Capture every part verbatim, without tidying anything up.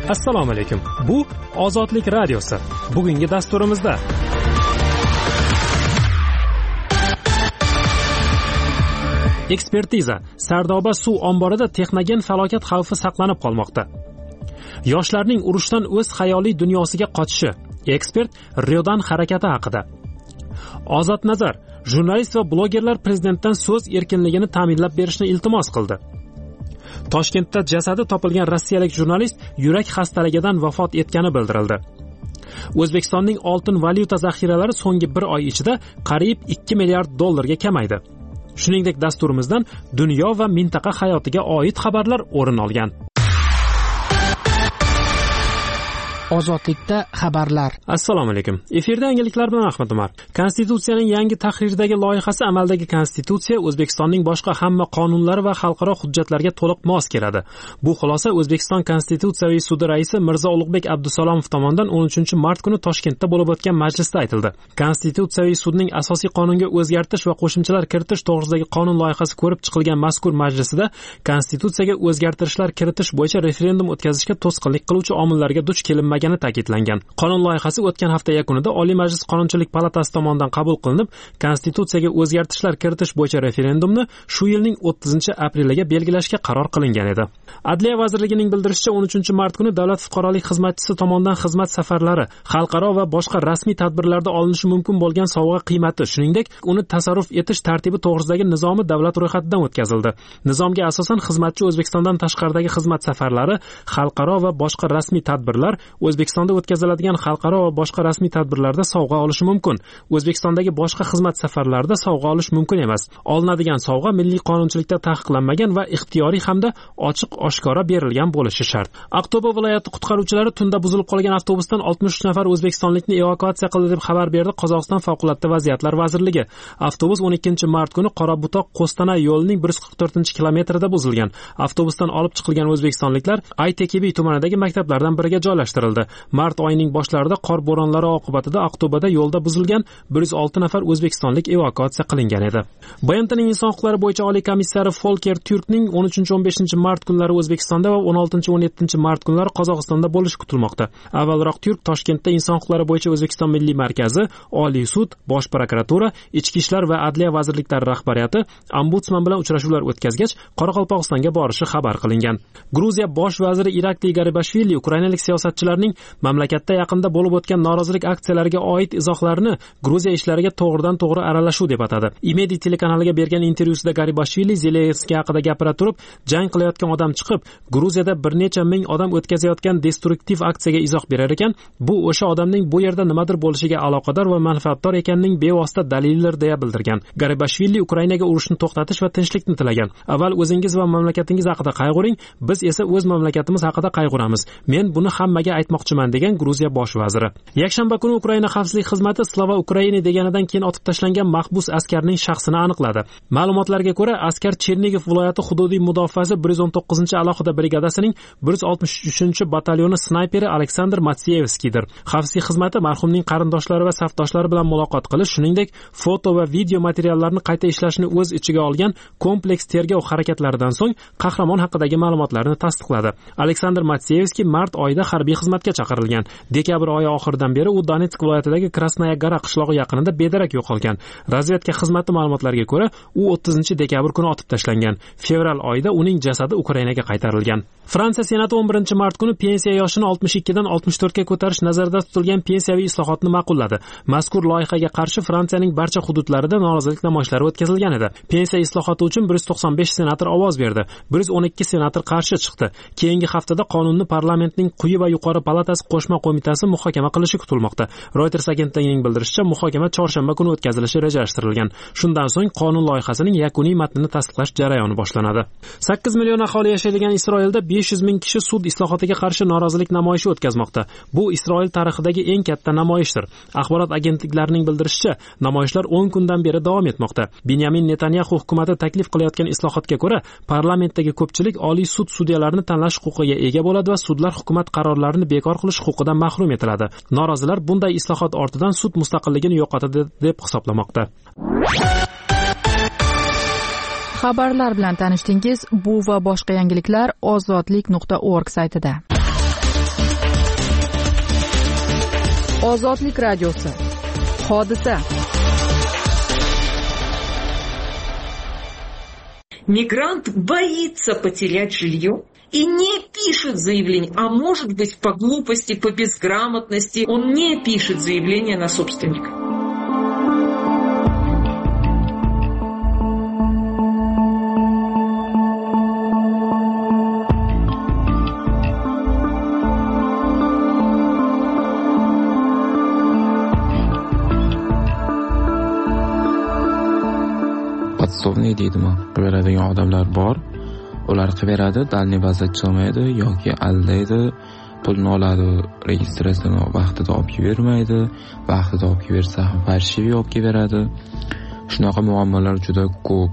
Assalomu alaykum. Bu Ozodlik radiosi. Bugungi dasturimizda ekspertiza. Sardoba suv omborida texnogen falokat xavfi saqlanib qolmoqda. Yoshlarning urushdan o'z xayoliy dunyosiga qochishi. Ekspert Riodan harakati haqida. Ozod Nazar, jurnalist va blogerlar prezidentdan so'z erkinligini ta'minlab berishni iltimos qildi. Toshkentda jasadi topilgan rossiyalik jurnalist yurak xastaligidan vafot etgani bildirildi. O'zbekistonning oltin valyuta zaxiralari so'nggi bir oy ichida qariyb ikki milliard dollarga kamaydi. Shuningdek, dasturimizdan dunyo va mintaqa hayotiga oid xabarlar o'rin olgan. Ozodlikda xabarlar. Assalomu alaykum. Efirda yangiliklar bilan Ahmad Umar. Konstitutsiyaning yangi tahrirdagi loyihasi amaldagi konstitutsiya O'zbekistonning boshqa hamma qonunlari va xalqaro hujjatlarga to'liq mos keladi. Bu xulosa O'zbekiston Konstitutsiyaviy sudi raisi Mirzo Ulug'bek Abdusalomov tomonidan o'n uchinchi mart kuni Toshkentda bo'lib o'tgan majlisda aytildi. Konstitutsiyaviy sudning asosiy qonunga o'zgartirish va qo'shimchalar kiritish to'g'risidagi qonun loyihasi ko'rib chiqilgan mazkur majlisida konstitutsiyaga o'zgartirishlar kiritish bo'yicha referendum o'tkazishga to'sqinlik qiluvchi omillarga duch kelinmagan ta'kidlangan. Qonun loyihasi o'tgan hafta yakunida Oliy Majlis Qonunchilik palatasi tomonidan qabul qilinib, konstitutsiyaga o'zgartirishlar kiritish bo'yicha referendumni shu yilning o'ttizinchi apreliga belgilashga qaror qilingan edi. Adliya vazirligining bildirishicha, o'n uchinchi mart kuni davlat fuqarolik xizmatchisi tomonidan xizmat safarlari, xalqaro va boshqa rasmiy tadbirlarda olinishi mumkin bo'lgan sovg'a qiymati, shuningdek, uni tasarruf etish tartibi to'g'risidagi nizomi davlat ro'yxatidan o'tkazildi. Nizomga asosan xizmatchi O'zbekistondan tashqaridagi xizmat safarlari, xalqaro va boshqa rasmiy tadbirlar, O'zbekistonda o'tkaziladigan xalqaro va boshqa rasmiy tadbirlarda sovg'a olishi mumkin. O'zbekistondagi boshqa xizmat safarlarida sovg'a olish mumkin emas. Olinadigan sovg'a milliy qonunchilikda taqiqlanmagan va ixtiyoriy hamda ochiq oshkora berilgan bo'lishi shart. Aqto'be viloyati qutqaruvchilari tunda buzilib qolgan avtobusdan oltmish uch nafar o'zbekistonlikni evakuatsiya qildi deb xabar berdi Qozog'iston favqulodda vaziyatlar vazirligi. Avtobus o'n ikkinchi mart kuni Qorabutoq-Qo'stanay yo'lining bir yuz qirq to'rtinchi kilometrida buzilgan. Avtobusdan olib chiqilgan o'zbekistonliklar Aytekibi tumanidagi maktablardan biriga joylashtirildi. Mart oyining boshlarida qor bo'ronlari oqibatida Aqto'beda yo'lda buzilgan bir yuz olti nafar o'zbekistonlik evakuatsiya qilingan edi. B M Tning inson huquqlari bo'yicha oliy komissari Folker Türkning o'n uchinchi o'n beshinchi mart kunlari O'zbekistonda va o'n oltinchi o'n yettinchi mart kunlari Qozog'istonda bo'lishi kutilmoqda. Avvalroq Türk Toshkentda inson huquqlari bo'yicha O'zbekiston Milliy markazi, Oliy sud, Bosh prokuratura, Ichki ishlar va Adliya vazirliklari rahbariyati ombudsman bilan uchrashuvlar o'tkazgach, Qoraqalpog'istonga borishi xabar qilingan. Gruziya bosh vaziri Irakliy Garibashvili ukrainalik siyosatchilarning mamlakatda yaqinda bo'lib o'tgan norozilik aksiyalariga oid izohlarini Gruziya ishlariga to'g'ridan to'g'ri aralashuv deb atadi. Imedi telekanaliga bergan intervyusida Garibashvili Zelenskiy haqida gapira turib, jang qilayotgan odam chiqib, Gruziyada bir necha ming odam o'tkazayotgan destruktiv aksiyaga izoh berar ekan, bu o'sha odamning bu yerda nimadir bo'lishiga aloqador va manfaatdor ekanining bevosita dalilidir deya bildirgan. Garibashvili Ukrainaga urushni to'xtatish va tinchlikni tilagan. Avval o'zingiz va mamlakatingiz haqida qayg'uring, biz esa o'z mamlakatimiz haqida qayg'uramiz. Men buni hammaga aytmoqchiman degan Gruziya bosh vaziri. Yakshanba kuni Ukraina xavfsizlik xizmati Slava Ukraini deganidan keyin otib tashlangan mahbus askarning shaxsini aniqladi. Ma'lumotlarga ko'ra, askar Chernigiv viloyati hududiy mudofaasi bir yuz o'n to'qqizinchi alohida brigadasining bir yuz oltmish uchinchi batalyoni snayperi Aleksandr Matsiyevskiydir. Xavfsizlik xizmati marhumning qarindoshlari va safdoshlari bilan muloqot qilish, shuningdek, foto va video materiallarni qayta ishlashni o'z ichiga olgan kompleks tergov harakatlaridan so'ng qahramon haqidagi ma'lumotlarni tasdiqladi. Aleksandr Matsiyevskiy mart oyida harbiy xizmatga chaqirilgan. Dekabr oyi oxiridan beri u Donetsk viloyatidagi Krasnaya Gora qishlog'i yaqinida bedarak yo'qolgan. Razvedka xizmati ma'lumotlariga ko'ra, u o'ttizinchi dekabr kuni otib tashlangan. Fevral oyida uning jasadi Ukrainaga qaytarilgan. Fransiya Senati o'n birinchi mart kuni pensiya yoshini oltmish ikkidan oltmish to'rtga ko'tarish nazarda tutilgan pensiyaviy islohotni ma'qulladi. Mazkur loyihaga qarshi Fransiyaning barcha hududlarida norozilik namoyishlari o'tkazilgan edi. Pensiya islohoti uchun bir yuz to'qson besh senator ovoz berdi. bir yuz o'n ikki senator qarshi chiqdi. Keyingi haftada qonunni parlamentning quyi va yuqori palatasi qo'shma qo'mitasi muhokama qilishi kutilmoqda. Reuters agentligining bildirishicha, muhokama chorshanba kuni o'tkazilishi rejalashtirilgan. Shundan so'ng qonun loyihasining yakuniy matnini tasdiqlash jarayoni boshlanadi. sakkiz million aholi yashaydigan Isroilda besh yuz ming kishi sud islohotiga qarshi norozilik namoyishi o'tkazmoqda. Bu Isroil tarixidagi eng katta namoyishdir. Axborot agentliklarining bildirishicha, namoyishlar o'n kundan beri davom etmoqda. Benyamin Netanyahu hukumati taklif qilayotgan islohotga ko'ra, parlamentdagi ko'pchilik Oliy sud sudyalarini tanlash huquqiga ega bo'ladi va sudlar hukumat qarorlarini bekor qilish huquqidan mahrum etiladi. Norozilar bunday islohot ortidan sud mustaqilligini yo'qotadi deb hisoblamoqda. Xabarlar bilan tanishdingiz. Bu va boshqa yangiliklar ozodlik nuqta org saytida. Ozodlik radiosi. Hodisa. Мигрант боится потерять жилье и не пишет заявление, а может быть по глупости, по безграмотности, он не пишет заявление на собственника. Podstavniy deydimi? Beradigan odamlar bor. Ular qilib beradi, dalniy bazda chiqmaydi yoki aldaydi, pulni oladi, registratsiyani vaqtida olib bermaydi, vaqtida olib bersa ham farshiv olib beradi. Shunaqa muammolar juda ko'p.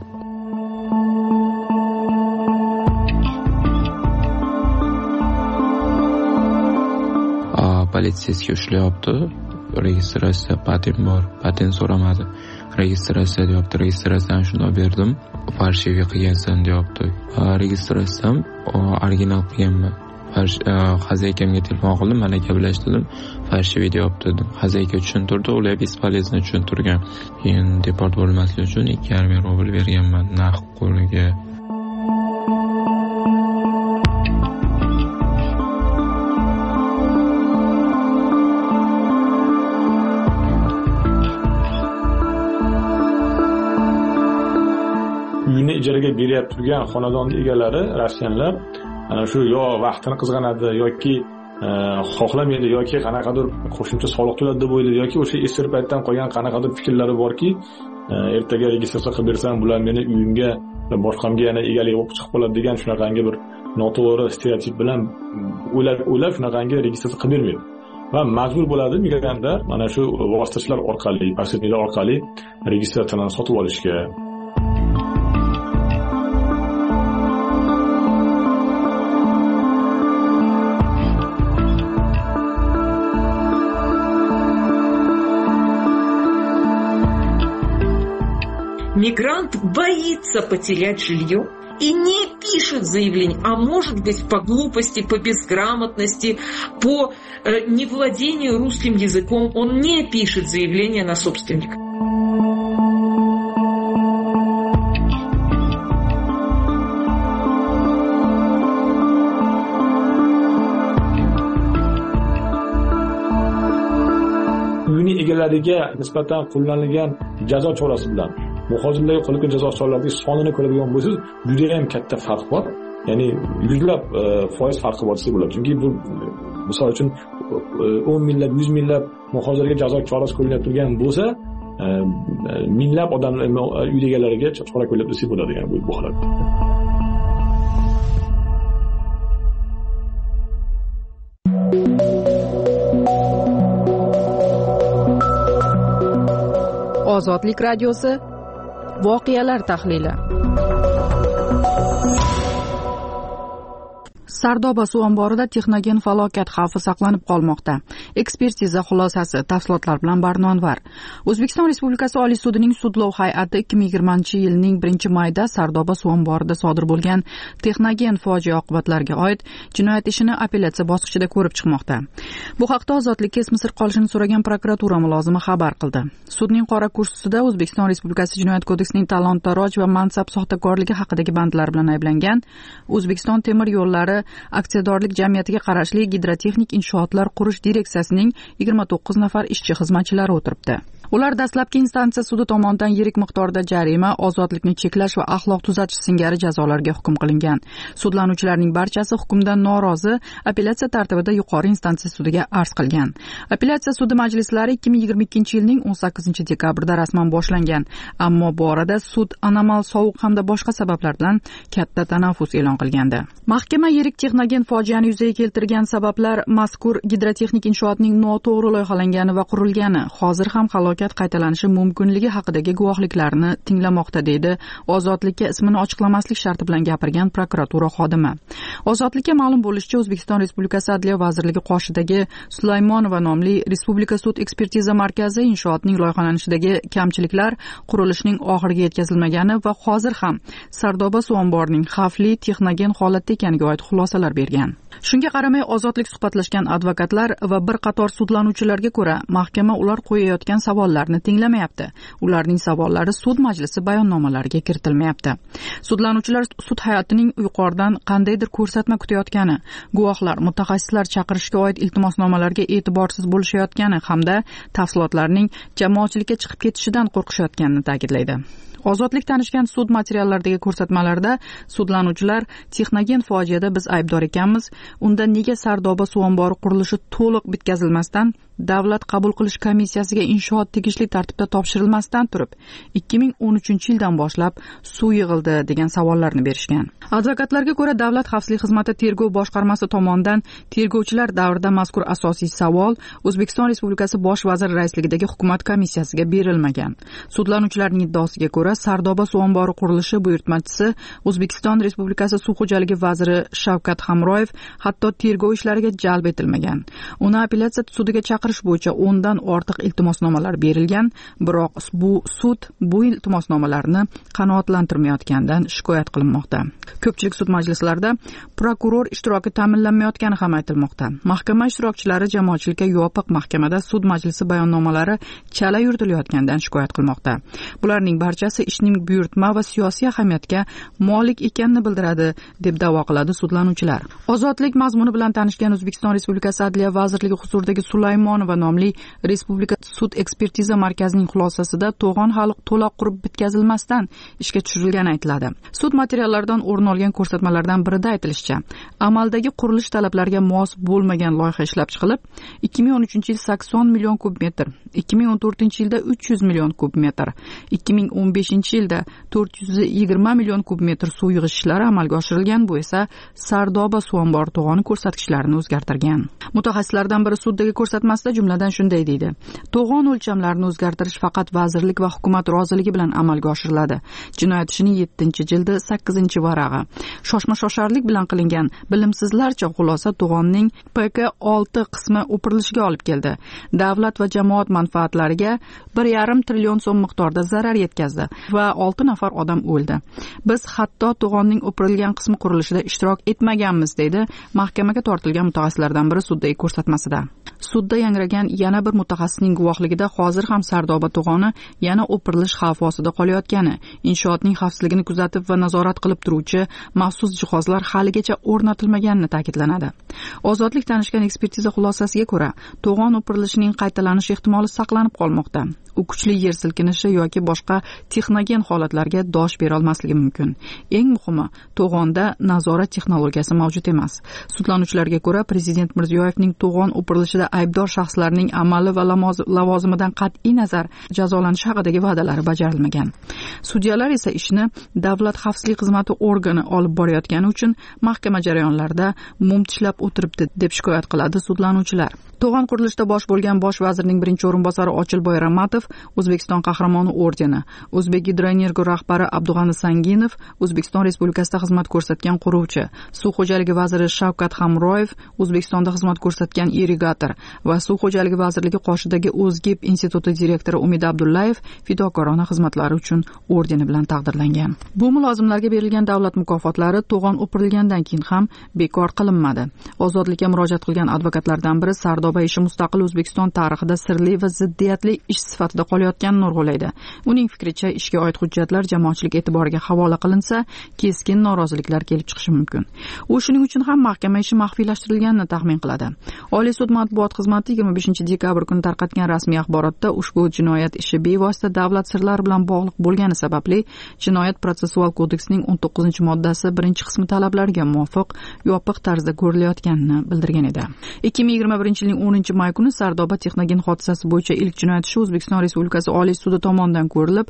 A, politsiyasiga ushlayapti. Registratsiya patent bor, patent so'ramadi. Registratsiya deyapti, registratsiyani shunday berdim, farshiviy qilgansan deyapti. Registratsiyam original qilganman. Xazaykamga telefon qildim, mana gaplashdim, farshiviy deyapti dedim. Xazayka tushuntirdi, ular bespolezno tushuntirgan. Keyin deport bo'lmaslik uchun ikki yarim ming rubl berganman naqd qo'liga. Uyni ijaraga berib turgan xonadonning egalari rossiyanlar ana shu yo vaqtini qizg'anadi yoki xohlamaydi yoki qanaqadir qo'shimcha soliq to'ladi deb o'ylaydi yoki o'sha eski paytdan qolgan qanaqadir fikrlari borki, ertaga registratsiya qilib bersam bular meni uyimga boshqamga yana egalik bo'lib chiqib qoladi degan shunaqangi bir noto'g'ri stereotip bilan o'ylab o'ylab shunaqangi registratsiya qilib bermaydi. Va majbur bo'ladi migrantlar mana shu vositachilar orqali, posredniklar orqali registratsiyani sotib olishga. Мигрант боится потерять жилье и не пишет заявление, а может быть по глупости, по безграмотности, по э, невладению русским языком, он не пишет заявление на собственника. Uyning egalariga nisbatan qo'llanilgan jazo chorasi bilan muhojirlarga qo'llangan jazo choralarining sonini ko'radigan bo'lsangiz, juda ham katta farq bor. Ya'ni yuzlab foiz farqi bor desa bo'ladi. Chunki bu misol uchun o'n minglab, yuz minglab muhojirlarga jazo chorasi qo'llanib turgan bo'lsa, minglab odamlar uy egalariga chora qo'llab desa bo'ladi, ya'ni bu holatda. Ozodlik radiosi. Voqealar tahlili. Sardoba suv omborida texnogen falokat xavfi saqlanib qolmoqda. Ekspertiza xulosasi, tafsilotlar bilan Barnonvar. O'zbekiston Respublikasi Oliy sudining sudlov hay'ati ikki ming yigirmanchi yilning birinchi mayida Sardoba suv omborida sodir bo'lgan texnogen fojia oqibatlariga oid jinoyat ishini apellyatsiya bosqichida ko'rib chiqmoqda. Bu haqda Ozodlikka ismi sir qolishini so'ragan prokuratura mulozimi xabar qildi. Sudning qora kursisida O'zbekiston Respublikasi Jinoyat kodeksining talon-taroj va mansab soxtakorligi haqidagi bandlar bilan ayblangan O'zbekiston temir yo'llari aksiyadorlik jamiyatiga qarashli gidrotexnik inshootlar qurish direksiyasining yigirma to'qqiz nafar ishchi xizmatchilari o'tiribdi. Ular dastlabki instansiya sudi tomonidan yirik miqdorda jarima, ozodlikni cheklash va axloq tuzatish singari jazolarga hukm qilingan. Sudlanuvchilarning barchasi hukmdan norozi, apellyatsiya tartibida yuqori instansiya sudiga arz qilgan. Apellyatsiya sudi majlislari ikki ming yigirma ikkinchi yilning o'n sakkizinchi dekabrida rasman boshlangan, ammo bu orada sud anomal sovuq hamda boshqa sabablar bilan katta tanaffus e'lon qilgandi. Mahkama yirik texnogen fojiani yuzaga keltirgan sabablar mazkur gidrotexnik inshootning noto'g'ri loyihalangani va qurilgani, hozir ham halokat falokat qaytalanishi mumkinligi haqidagi guvohliklarni tinglamoqda, deydi Ozodlikka ismini ochiqlamaslik sharti bilan gapirgan prokuratura xodimi. Ozodlikka ma'lum bo'lishicha, O'zbekiston Respublikasi Adliya vazirligi qoshidagi Sulaymonova nomli Respublika sud ekspertiza markazi inshootning loyihalanishidagi kamchiliklar, qurilishning oxiriga yetkazilmagani va hozir ham Sardoba suv omborining xavfli texnogen holatda ekaniga oid xulosalar bergan. Shunga qaramay, Ozodlik suhbatlashgan advokatlar va bir qator sudlanuvchilarga ko'ra, mahkama ular qo'yayotgan savollarni tinglamayapti. Ularning savollari sud majlisi bayonnomalariga kiritilmayapti. Sudlanuvchilar sud hay'atining yuqoridan qandaydir ko'rsatma kutayotgani, guvohlar, mutaxassislar chaqirishga oid iltimosnomalarga e'tiborsiz bo'lishayotgani hamda tafsilotlarning jamoatchilikka chiqib ketishidan qo'rqishayotganini ta'kidlaydi. Ozodlik tanishgan sud materiallaridagi ko'rsatmalarda sudlanuvchilar texnogen fojiada biz aybdor ekanmiz, unda nega Sardoba suv ombori qurilishi to'liq bitkazilmasdan davlat qabul qilish komissiyasiga inshoot tegishli tartibda topshirilmasdan turib ikki ming o'n uchinchi yildan boshlab suv yig'ildi degan savollarni berishgan. Advokatlarga ko'ra, Davlat xavfsizlik xizmati tergov boshqarmasi tomonidan tergovchilar davrida mazkur asosiy savol O'zbekiston Respublikasi bosh vaziri raisligidagi hukumat komissiyasiga berilmagan. Sudlanuvchilarning iddaosiga ko'ra, Sardoba suv ombori qurilishi buyurtmachisi O'zbekiston Respublikasi suv xo'jaligi vaziri Shavkat Hamroyev hatto tergov ishlariga jalb etilmagan. Uni apellyatsiya sudiga chaqirish bo'yicha o'ndan ortiq iltimosnomalar berilgan, biroq bu sud bu iltimosnomalarni qanoatlantirmayotganidan shikoyat qilinmoqda. Ko'pchilik sud majlislarida prokuror ishtiroki ta'minlanmayotgani ham aytilmoqda. Mahkama ishtirokchilari jamoatchilikka yopiq mahkamada sud majlisi bayonnomalari chala yuritilayotganidan shikoyat qilmoqda. Bularning barchasi ishning buyurtma va siyosiy ahamiyatga molik ekanini bildiradi, deb da'vo qiladi sudlanuvchilar. Ozodlik mazmuni bilan tanishgan O'zbekiston Respublikasi Adliya vazirligi huzuridagi Sulaymonova nomli Respublika sud ekspertiza markazining xulosasida to'g'on hali to'liq qurib bitkazilmasdan ishga tushirilgani aytiladi. Sud materiallaridan o'rin olgan ko'rsatmalardan birida aytilishicha, amaldagi qurilish talablariga mos bo'lmagan loyiha ishlab chiqilib, ikki ming o'n uchinchi yil sakson million kub metr, ikki ming o'n to'rtinchi yilda uch yuz million kub metr, ikki ming o'n beshinchi yilda to'rt yuz yigirma million kub metr suv yig'ish ishlari amalga oshirilgan. Bu esa Sardoba suv ombori to'g'oni ko'rsatkichlarini o'zgartirgan. Mutaxassislardan biri suddagi ko'rsatmasida jumladan shunday deydi: to'g'on o'lchamlarini o'zgartirish faqat vazirlik va hukumat roziligi bilan amalga oshiriladi. Jinoyat ishining yettinchi jildi sakkizinchi varag'i. Shoshma-shosharlik bilan qilingan bilimsizlarcha xulosa to'g'onning P K olti qismi o'pirilishiga olib keldi. Davlat va jamoat manfaatlariga bir yarim trillion so'm miqdorida zarar yetkazdi va olti nafar odam o'ldi. Biz hatto to'g'onning o'pirilgan qismi qurilishida ishtirok etmaganmiz, deydi mahkamaga tortilgan mutaxassislardan biri suddagi ko'rsatmasida. Sudda yangragan yana bir mutaxassisning guvohligida hozir ham Sardoba to'g'oni yana o'pirilish xavfi ostida qolayotgani, inshootning xavfsizligini kuzatib va nazorat qilib turuvchi maxsus jihozlar haligacha o'rnatilmaganini ta'kidlanadi. Ozodlik tanishgan ekspertiza xulosasiga ko'ra, to'g'on o'pirilishining qaytalanish ehtimoli saqlanib qolmoqda. U kuchli yer silkinishi yoki boshqa texnogen holatlarga dosh bera olmasligi mumkin. Eng muhimi, to'g'onda nazorat texnologiyasi mavjud emas. Sudlanuvchilarga ko'ra, Prezident Mirziyoyevning to'g'on o'pirilishida aybdor shaxslarning amali va lavozimidan qat'iy nazar jazolanishi haqidagi va'dalari bajarilmagan. Sudyalar esa ishni Davlat xavfsizlik xizmati organi olib borayotgani uchun mahkama jarayonlarida mum tishlab o'tiribdi, deb shikoyat qiladi sudlanuvchilar. To'g'on qurilishida bosh bo'lgan bosh vazirning birinchi o'rinbosari Ochilboy Ramatov O'zbekiston qahramoni ordeni, O'zbek Gidroenergo rahbari Abdug'ani Sanginov O'zbekiston Respublikasida xizmat ko'rsatgan quruvchi, Suv xo'jaligi vaziri Shavkat Hamroyev O'zbekistonda xizmat ko'rsatgan irrigator va Suv xo'jaligi vazirligi qoshidagi O'zgib instituti direktori Umid Abdullayev fidokorona xizmatlari uchun ordeni bilan taqdirlangan. Bu mulozimlarga berilgan davlat mukofotlari to'g'on o'pirilgandan keyin ham bekor qilinmadi. Ozodlikka murojaat qilgan advokatlardan biri Sardoba ishi mustaqil O'zbekiston tarixida sirli va ziddiyatli ish sifatida qolayotganini urg'ulaydi. Uning fikricha, ishga oid hujjatlar jamoatchilik e'tiboriga havola qilinsa, keskin noroziliklar kelib chiqishi mumkin. U shuning uchun ham mahkama ishi maxfiylashtirilganini taxmin qiladi. Oliy sud matbuot xizmati yigirma beshinchi dekabr kuni tarqatgan rasmiy axborotda ushbu jinoyat ishi bevosita davlat sirlari bilan bog'liq bo'lgani sababli Jinoyat protsessual kodeksining o'n to'qqizinchi moddasi birinchi qismi talablariga muvofiq yopiq tarzda ko'rilayotganini bildirgan edi. ikki ming yigirma birinchi yilning o'ninchi may kuni Sardoba texnogen hodisasi bo'yicha ilk jinoyat ishi O'zbekiston Respublikasi Oliy sudi tomonidan ko'rilib,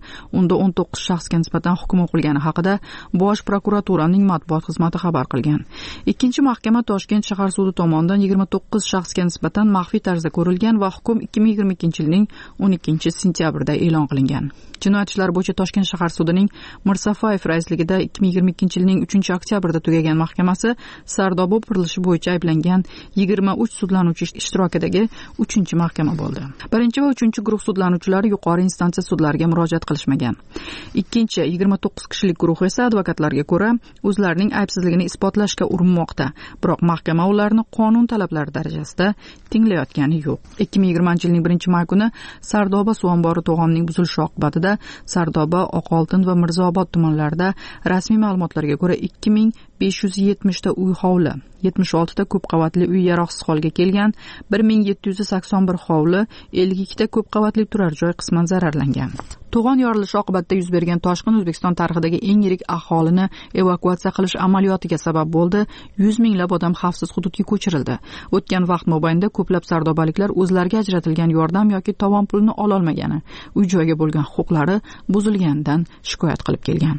unda o'n to'qqiz shaxsga nisbatan hukm o'qilgani haqida Bosh prokuraturaning matbuot xizmati xabar qilgan. Ikkinchi mahkama Toshkent shahar sudi tomonidan yigirma to'qqiz shaxsga nisbatan maxfiy tarzda ko'rilgan va hukm ikki ming yigirma ikkinchi yilning o'n ikkinchi sentyabrida e'lon qilingan. Jinoyat ishlari bo'yicha Toshkent shahar sudining Mirsafayev raisligida ikki ming yigirma ikkinchi yilning uchinchi oktyabrida tugagan mahkamasi Sardoba qurilishi bo'yicha ayblangan yigirma uch sudlanuvchi ishtirokidagi uchinchi mahkama bo'ldi. Birinchi va uchinchi guruh sudlanuvchilari yuqori instansiya sudlariga murojaat qilishmagan. Ikkinchi yigirma to'qqiz kishilik guruh esa advokatlarga ko'ra o'zlarining aybsizligini isbotlashga urinmoqda. Biroq mahkama ularni qonun talablari darajasida tinglayotgani yo'q. ikki ming yigirmanchi yilning birinchi may kuni Sardoba suv ombori to'g'onining buzilishi oqibatida Sardoba, Oqoltin va Mirzaobod tumanlarida rasmiy ma'lumotlarga ko'ra ikki ming besh yuz yetmish ta uy hovli, yetmish olti ta ko'p qavatli uy yaroqsiz holga kelgan, bir ming yetti yuz sakson bir hovli, ellik ikki ta ko'p qavatli turar joy qisman zararlangan. To'g'on yorilishi oqibatida yuz bergan toshqin O'zbekiston tarixidagi eng yirik aholini evakuatsiya qilish amaliyotiga sabab bo'ldi. yuz minglab odam xavfsiz hududga ko'chirildi. O'tgan vaqt mobaynida ko'plab sardobaliklar o'zlariga ajratilgan yordam yoki tovon pulini ola olmagani, uy joyga bo'lgan huquqlari buzilganidan shikoyat qilib kelgan.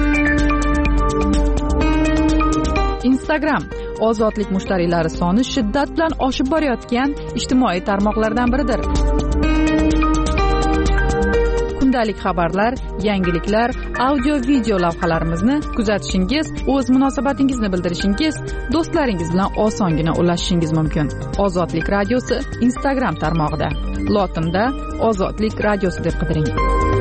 Instagram ozodlik mushtariylari soni shiddat bilan oshib borayotgan ijtimoiy tarmoqlardan biridir. Kundalik xabarlar, yangiliklar, audio-video lavhalarimizni kuzatishingiz, o'z munosabatingizni bildirishingiz, do'stlaringiz bilan osongina ulashishingiz mumkin. Ozodlik radiosi Instagram tarmog'ida. Lotinda Ozodlik radiosi deb qidiring.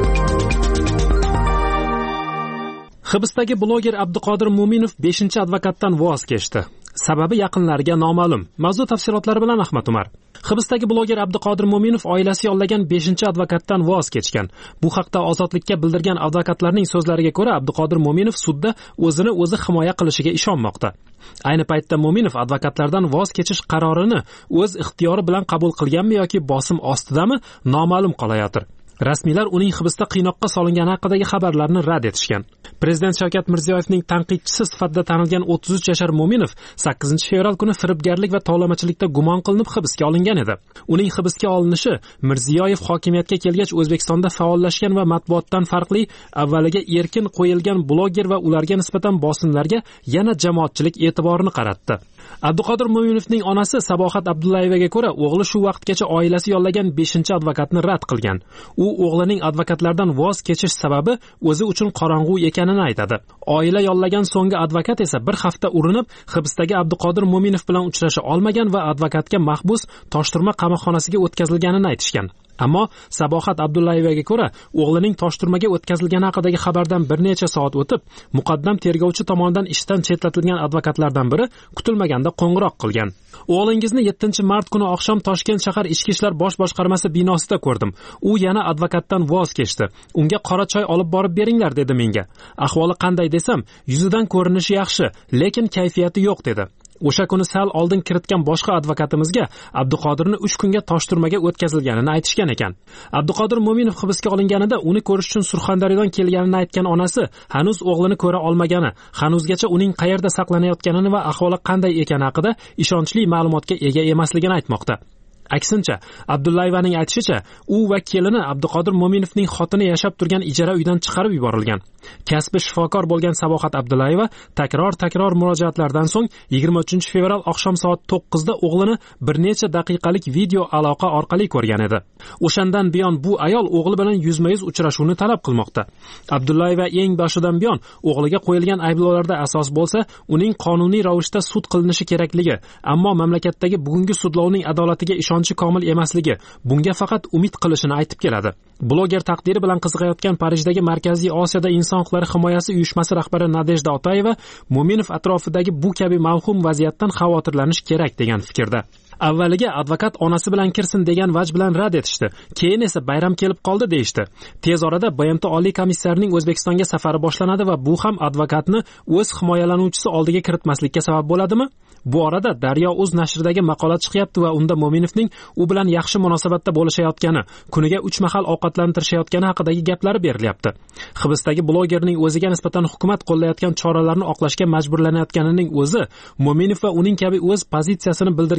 Hibsdagi bloger Abduqodir Mo'minov beshinchi advokatdan voz kechdi. Sababi yaqinlariga noma'lum. Mavzu tafsilotlari bilan Ahmad Umar. Hibsdagi bloger Abduqodir Mo'minov oilasi yollagan beshinchi advokatdan voz kechgan. Bu haqda Ozodlikka bildirgan advokatlarning so'zlariga ko'ra, Abduqodir Mo'minov sudda o'zini o'zi himoya qilishiga ishonmoqda. Ayni paytda Mo'minov advokatlardan voz kechish qarorini o'z ixtiyori bilan qabul qilganmi yoki bosim ostidami noma'lum qolayotir. Rasmiylar uning hibsda qiynoqqa solingani haqidagi xabarlarni rad etishgan. Prezident Shavkat Mirziyoyevning tanqidchisi sifatida tanilgan o'ttiz uch yashar Mo'minov sakkizinchi fevral kuni firibgarlik va tovlamachilikda gumon qilinib hibsga olingan edi. Uning hibsga olinishi Mirziyoyev hokimiyatga kelgach O'zbekistonda faollashgan va matbuotdan farqli avvaliga erkin qo'yilgan bloger va ularga nisbatan bosimlarga yana jamoatchilik e'tiborini qaratdi. Abduqodir Mo'minovning onasi Sabohat Abdullayevaga ko'ra, o'g'li shu vaqtgacha oilasi yollagan beshinchi advokatni rad qilgan. U o'g'lining advokatlardan voz kechish sababi o'zi uchun qorong'u ekanini aytadi. Oila yollagan so'nggi advokat esa bir hafta urinib, hibsdagi Abduqodir Mo'minov bilan uchrasha olmagan va advokatga mahbus Toshturma qamoqxonasiga o'tkazilganini aytishgan. Ammo Sabohat Abdullayevaga ko'ra, o'g'lining Toshturmaga o'tkazilgani haqidagi xabardan bir necha soat o'tib, muqaddam tergovchi tomonidan ishdan chetlatilgan advokatlardan biri kutilmaganda qo'ng'iroq qilgan. O'g'lingizni yettinchi mart kuni oqshom Toshkent shahar ichki ishlar bosh boshqarmasi binosida ko'rdim. U yana advokatdan voz kechdi. Unga qora choy olib borib beringlar dedi menga. Ahvoli qanday desam, yuzidan ko'rinishi yaxshi, lekin kayfiyati yo'q dedi. O'sha kuni sal oldin kiritgan boshqa advokatimizga Abduqodirni uch kunga Toshturmaga o'tkazilganini aytishgan ekan. Abduqodir Mo'minov hibsga olinganida uni ko'rish uchun Surxondaryodan kelganini aytgan onasi hanuz o'g'lini ko'ra olmagani, hanuzgacha uning qayerda saqlanayotganini va ahvoli qanday ekani haqida ishonchli ma'lumotga ega emasligini aytmoqda. Aksincha, Abdullayevaning aytishicha, u va kelini Abduqodir Mo'minovning xotini yashab turgan ijara uydan chiqarib yuborilgan. Kasbi shifokor bo'lgan Sabohat Abdullayeva takror-takror murojaatlardan so'ng yigirma uchinchi fevral oqshom soat to'qqizda o'g'lini bir necha daqiqalik video aloqa orqali ko'rgan edi. O'shandan buyon bu ayol o'g'li bilan yuzma-yuz uchrashuvni talab qilmoqda. Abdullayeva eng boshidan buyon o'g'liga qo'yilgan ayblovlarda asos bo'lsa, uning qonuniy ravishda sud qilinishi kerakligi, ammo mamlakatdagi bugungi sudlovning adolatiga ishonchi komil emasligi, bunga faqat umid qilishini aytib keladi. Bloger taqdiri bilan qiziqayotgan Parijdagi Markaziy Osiyoda inson huquqlari himoyasi uyushmasi rahbari Nadejda Otayeva Mo'minov atrofidagi bu kabi mavhum vaziyatdan xavotirlanish kerak degan fikrda. Avvaliga advokat onasi bilan kirsin degan vaj bilan rad etishdi. Keyin esa bayram kelib qoldi deyishdi. Tez orada B M T Oliy komissarining O'zbekistonga safari boshlanadi va bu ham advokatni o'z himoyalanuvchisi oldiga kiritmaslikka sabab bo'ladimi? Bu orada Daryo.uz nashridagi maqola chiqyapti va unda Mo'minovning u bilan yaxshi munosabatda bo'lishayotgani, kuniga uch mahal ovqatlantirishayotgani haqidagi gaplari berilyapti. Hibsdagi blogerning o'ziga nisbatan hukumat qo'llayotgan choralarni oqlashga majburlanayotganining o'zi Mo'minov va uning kabi o'z pozitsiyasini bildirgani uchun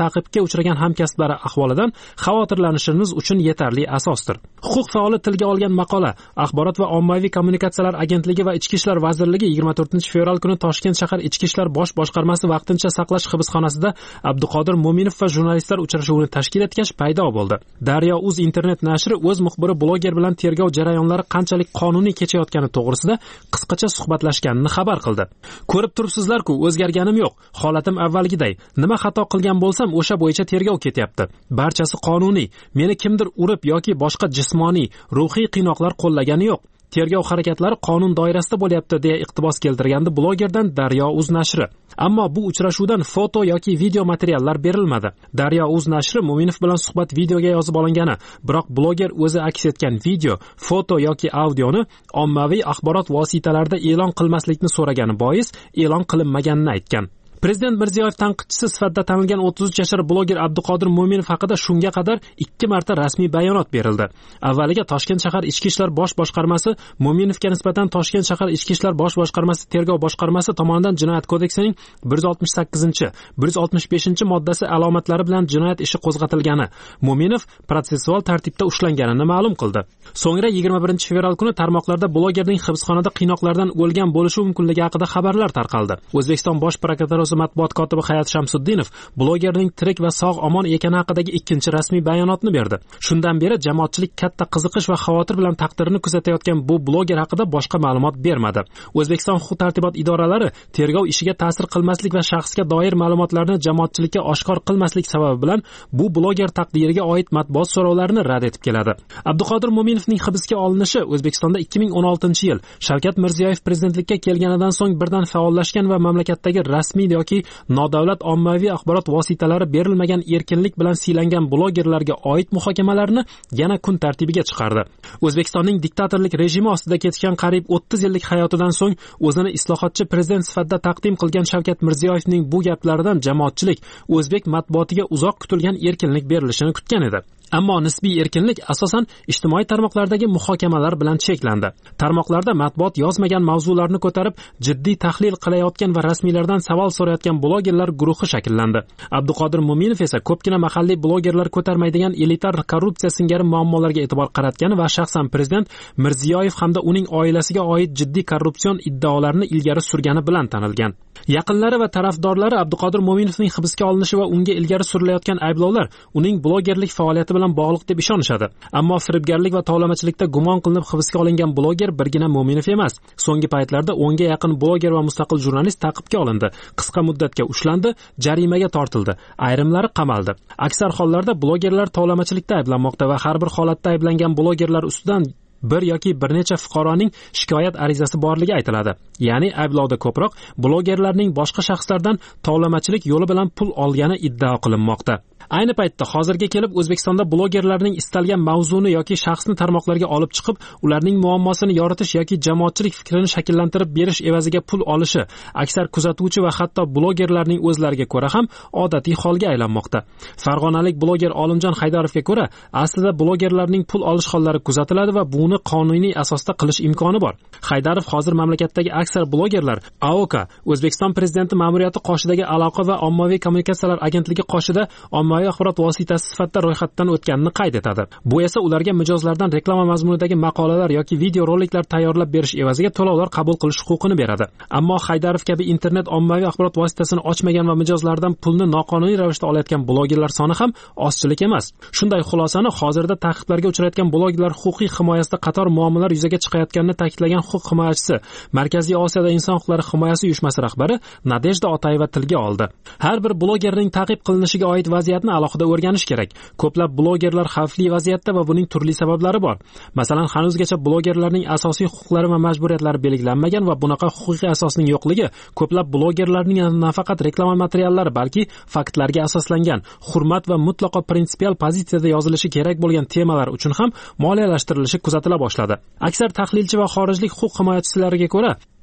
ta'qibga uchragan hamkasblari ahvolidan xavotirlanishimiz uchun yetarli asosdir. Huquq faoli tilga olgan maqola Axborot va ommaviy kommunikatsiyalar agentligi va Ichki ishlar vazirligi yigirma to'rtinchi fevral kuni Toshkent shahar Ichki ishlar bosh boshqarmasi vaqtincha saqlash hibsxonasida Abduqodir Mo'minov va jurnalistlar uchrashuvini tashkil etgach paydo bo'ldi. Daryo.uz internet nashri o'z muxbiri bloger bilan tergov jarayonlari qanchalik qonuniy kechayotgani to'g'risida qisqacha suhbatlashganini xabar qildi. Ko'rib turibsizlar-ku, o'zgarganim yo'q. Holatim avvalgiday. Nima xato qilgan bo'lsam, o'sha bo'yicha tergov ketyapti. Barchasi qonuniy. Meni kimdir urib yoki boshqa jismoniy, ruhiy qiynoqlar qo'llagani yo'q. Tergov harakatlari qonun doirasida bo'lyapti deya iqtibos keltirgandi blogerdan Daryo.uz nashri. Ammo bu uchrashuvdan foto yoki video materiallar berilmadi. Daryo.uz nashri Mo'minov bilan suhbat videoga yozib olingani, biroq bloger o'zi aks etgan video, foto yoki audioni ommaviy axborot vositalarida e'lon qilmaslikni so'ragani bois e'lon qilinmaganini aytgan. Prezident Mirziyoyev tanqidchisi sifatida tanilgan o'ttiz uch yashar bloger Abduqodir Mo'minov haqida shunga qadar ikki marta rasmiy bayonot berildi. Avvaliga Toshkent shahar Ichki ishlar bosh boshqarmasi Mo'minovga nisbatan Toshkent shahar Ichki ishlar bosh boshqarmasi tergov boshqarmasi tomonidan Jinoyat kodeksining bir yuz oltmish sakkizinchi, bir yuz oltmish beshinchi moddasi alomatlari bilan jinoyat ishi qo'zg'atilgani, Mo'minov protsessual tartibda ushlanganini ma'lum qildi. So'ngra yigirma birinchi fevral kuni tarmoqlarda blogerning hibsxonada qiynoqlardan o'lgan bo'lishi mumkinligi haqida xabarlar tarqaldi. O'zbekiston bosh prokuraturasi matbuot kotibi Hayat Shamsuddinov blogerning tirik va sog' omon ekani haqidagi ikkinchi rasmiy bayonotni berdi. Shundan beri jamoatchilik katta qiziqish va xavotir bilan taqdirini kuzatayotgan bu bloger haqida boshqa ma'lumot bermadi. O'zbekiston huquq-tartibot idoralari tergov ishiga ta'sir qilmaslik va shaxsga doir ma'lumotlarni jamoatchilikka oshkor qilmaslik sababi bilan bu bloger taqdiriga oid matbuot so'rovlarini rad etib keladi. Abduqodir Mo'minovning hibsga olinishi O'zbekistonda ikki ming o'n oltinchi yil Shavkat Mirziyoyev prezidentlikka kelganidan so'ng birdan faollashgan va mamlakatdagi rasmiy yoki nodavlat ommaviy axborot vositalari berilmagan erkinlik bilan siylangan blogerlarga oid muhokamalarni yana kun tartibiga chiqardi. O'zbekistonning diktatorlik rejimi ostida kechgan qariyb o'ttiz yillik hayotidan so'ng o'zini islohotchi prezident sifatida taqdim qilgan Shavkat Mirziyoyevning bu gaplaridan jamoatchilik o'zbek matbuotiga uzoq kutilgan erkinlik berilishini kutgan edi. Ammo nisbiy erkinlik asosan ijtimoiy tarmoqlardagi muhokamalar bilan cheklandi. Tarmoqlarda matbuot yozmagan mavzularni ko'tarib, jiddiy tahlil qilayotgan va rasmiylardan savol so'rayotgan blogerlar guruhi shakllandi. Abduqodir Mo'minov esa ko'pgina mahalliy blogerlar ko'tarmaydigan elitar korrupsiya singari muammolarga e'tibor qaratgani va shaxsan prezident Mirziyoyev hamda uning oilasiga oid jiddiy korrupsion iddaolarni ilgari surgani bilan tanilgan. Yaqinlari va tarafdorlari Abduqodir Mo'minovning hibsga olinishi va unga ilgari surilayotgan ayblovlar uning blogerlik faoliyati bilan bog'liq deb ishonishadi. Ammo firibgarlik va tovlamachilikda gumon qilinib hibsga olingan bloger birgina Mo'minov emas. So'nggi paytlarda o'nga yaqin bloger va mustaqil jurnalist ta'qibga olindi, qisqa muddatga ushlandi, jarimaga tortildi, ayrimlari qamaldi. Aksar hollarda blogerlar tovlamachilikda ayblanmoqda va har bir holatda ayblangan blogerlar ustidan bir yoki bir necha fuqaroning shikoyat arizasi borligi aytiladi. Ya'ni ayblovda ko'proq blogerlarning boshqa shaxslardan tovlamachilik yo'li bilan pul olgani iddao qilinmoqda. Ayni paytda hozirga kelib O'zbekistonda blogerlarning istalgan mavzuni yoki shaxsni tarmoqlarga olib chiqib, ularning muammosini yoritish yoki jamoatchilik fikrini shakllantirib berish evaziga pul olishi aksar kuzatuvchi va hatto blogerlarning o'zlariga ko'ra ham odatiy holga aylanmoqda. Farg'onalik bloger Olimjon Haydarovga ko'ra, aslida blogerlarning pul olish hollari kuzatiladi va buni qonuniy asosda qilish imkoni bor. Haydarov hozir mamlakatdagi aksar blogerlar A O K, O'zbekiston prezidenti ma'muriyati qoshidagi aloqa va ommaviy kommunikatsiyalar agentligi qoshida ommaviy axborot vositasi sifatida ro'yxatdan o'tganini qayd etadi. Bu esa ularga mijozlardan reklama mazmunidagi maqolalar yoki video roliklar tayyorlab berish evaziga to'lovlar qabul qilish huquqini beradi. Ammo Haydarov kabi internet ommaviy axborot vositasini ochmagan va mijozlardan pulni noqonuniy ravishda olayotgan blogerlar soni ham ozchilik emas. Shunday xulosani hozirda ta'qiblarga uchrayotgan blogerlar huquqiy himoyasida qator muammolar yuzaga chiqayotganini ta'kidlagan huquq himoyachisi, Markaziy Osiyoda inson huquqlari himoyasi uyushmasi rahbari Nadejda Otayeva tilga oldi. Har bir blogerning ta'qib qilinishiga oid vaziyatni alohida o'rganish kerak. Ko'plab blogerlar xavfli vaziyatda va buning turli sabablari bor. Masalan, hanuzgacha blogerlarning asosiy huquqlari va majburiyatlari belgilanmagan va bunaqa huquqiy asosning yo'qligi ko'plab blogerlarning nafaqat reklama materiallari, balki faktlarga asoslangan, hurmat va mutlaqo prinsipial pozitsiyada yozilishi kerak bo'lgan temalar uchun ham moliyalashtirilishi kuzatila boshladi. Aksar tahlilchi va xorijlik huquq himoyachilariga ko'ra,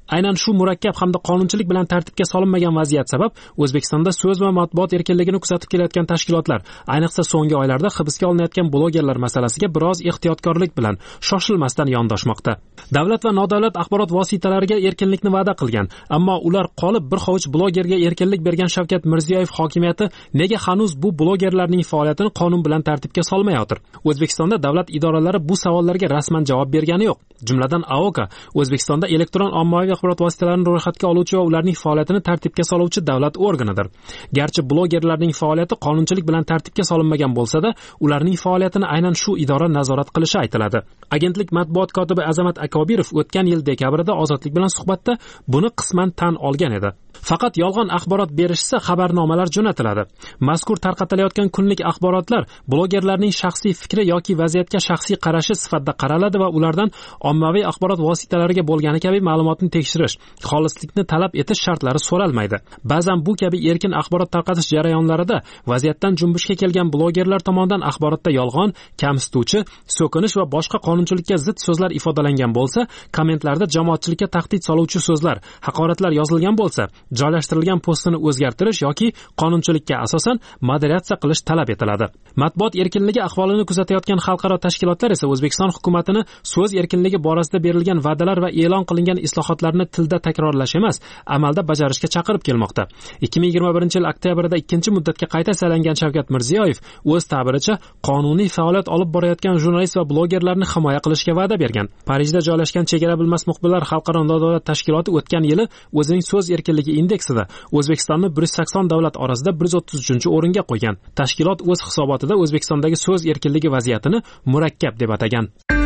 Aynan shu murakkab hamda qonunchilik bilan tartibga solinmagan vaziyat sabab O'zbekistonda so'z va matbuot erkinligini kuzatib kelayotgan tashkilotlar, ayniqsa so'nggi oylarda hibsga olinayotgan blogerlar masalasiga biroz ehtiyotkorlik bilan shoshilmasdan yondoshmoqda. Davlat va nodavlat axborot vositalariga erkinlikni va'da qilgan, ammo ular qolib bir hovuch blogerga erkinlik bergan Shavkat Mirziyoyev hokimiyati nega hanuz bu blogerlarning faoliyatini qonun bilan tartibga solmayotir? O'zbekistonda davlat idoralari bu savollarga rasman javob bergani yo'q. Jumladan A O K O'zbekistonda elektron ommaviy axborot vositalarini ro'yxatga oluvchi va ularning faoliyatini tartibga soluvchi davlat organidir. Garchi blogerlarning faoliyati qonunchilik bilan tartibga solinmagan bo'lsa-da, ularning faoliyatini aynan shu idora nazorat qilishi aytiladi. Agentlik matbuot kotibi Azamat Akobirov o'tgan yil dekabrda Ozodlik bilan suhbatda buni qisman tan olgan edi. Faqat yolg'on axborot berishsa xabarnomalar jo'natiladi. Mazkur tarqatilayotgan kunlik axborotlar blogerlarning shaxsiy fikri yoki vaziyatga shaxsiy qarashi sifatida qaraladi va ulardan ommaviy axborot vositalariga bo'lgani kabi ma'lumotni tekshirish, xolislikni talab etish shartlari so'ralmaydi. Ba'zan bu kabi erkin axborot tarqatish jarayonlarida vaziyatdan junbushga kelgan blogerlar tomonidan axborotda yolg'on, kamsituvchi, so'kinish va boshqa qonunchilikka zid so'zlar ifodalangan bo'lsa, kommentlarda jamoatchilikka tahdid soluvchi so'zlar, haqoratlar yozilgan bo'lsa, joylashtirilgan postini o'zgartirish yoki qonunchilikka asosan moderatsiya qilish talab etiladi. Matbuot erkinligi ahvolini kuzatayotgan xalqaro tashkilotlar esa O'zbekiston hukumatini so'z erkinligi borasida berilgan va'dalar va e'lon qilingan islohotlarni tilda takrorlash emas, amalda bajarishga chaqirib kelmoqda. ikki ming yigirma birinchi yil oktyabrda ikkinchi muddatga qayta saylangan Shavkat Mirziyoyev o'z ta'biricha qonuniy faoliyat olib borayotgan jurnalist va blogerlarni himoya qilishga va'da bergan. Parijda joylashgan Chegara bilmas muxbirlar xalqaro nodavlat tashkiloti o'tgan yili o'zining so'z erkinligi indeksida O'zbekistonni bir yuz sakson davlat orasida bir yuz o'ttiz uchinchi o'ringa qo'ygan. Tashkilot o'z hisobotida O'zbekistondagi so'z erkinligi vaziyatini murakkab deb atagan.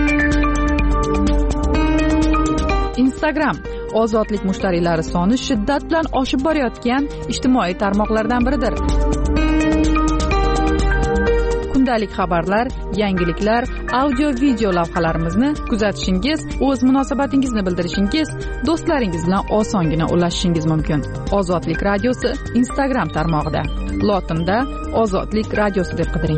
Instagram ozodlik mushtariylari soni shiddat bilan oshib borayotgan ijtimoiy tarmoqlardan biridir. Kundalik xabarlar, yangiliklar, audio-video lavhalarimizni kuzatishingiz, o'z munosabatingizni bildirishingiz, do'stlaringiz bilan osongina ulashishingiz mumkin. Ozodlik radiosi Instagram tarmog'ida. Lotinda Ozodlik radiosi deb qidiring.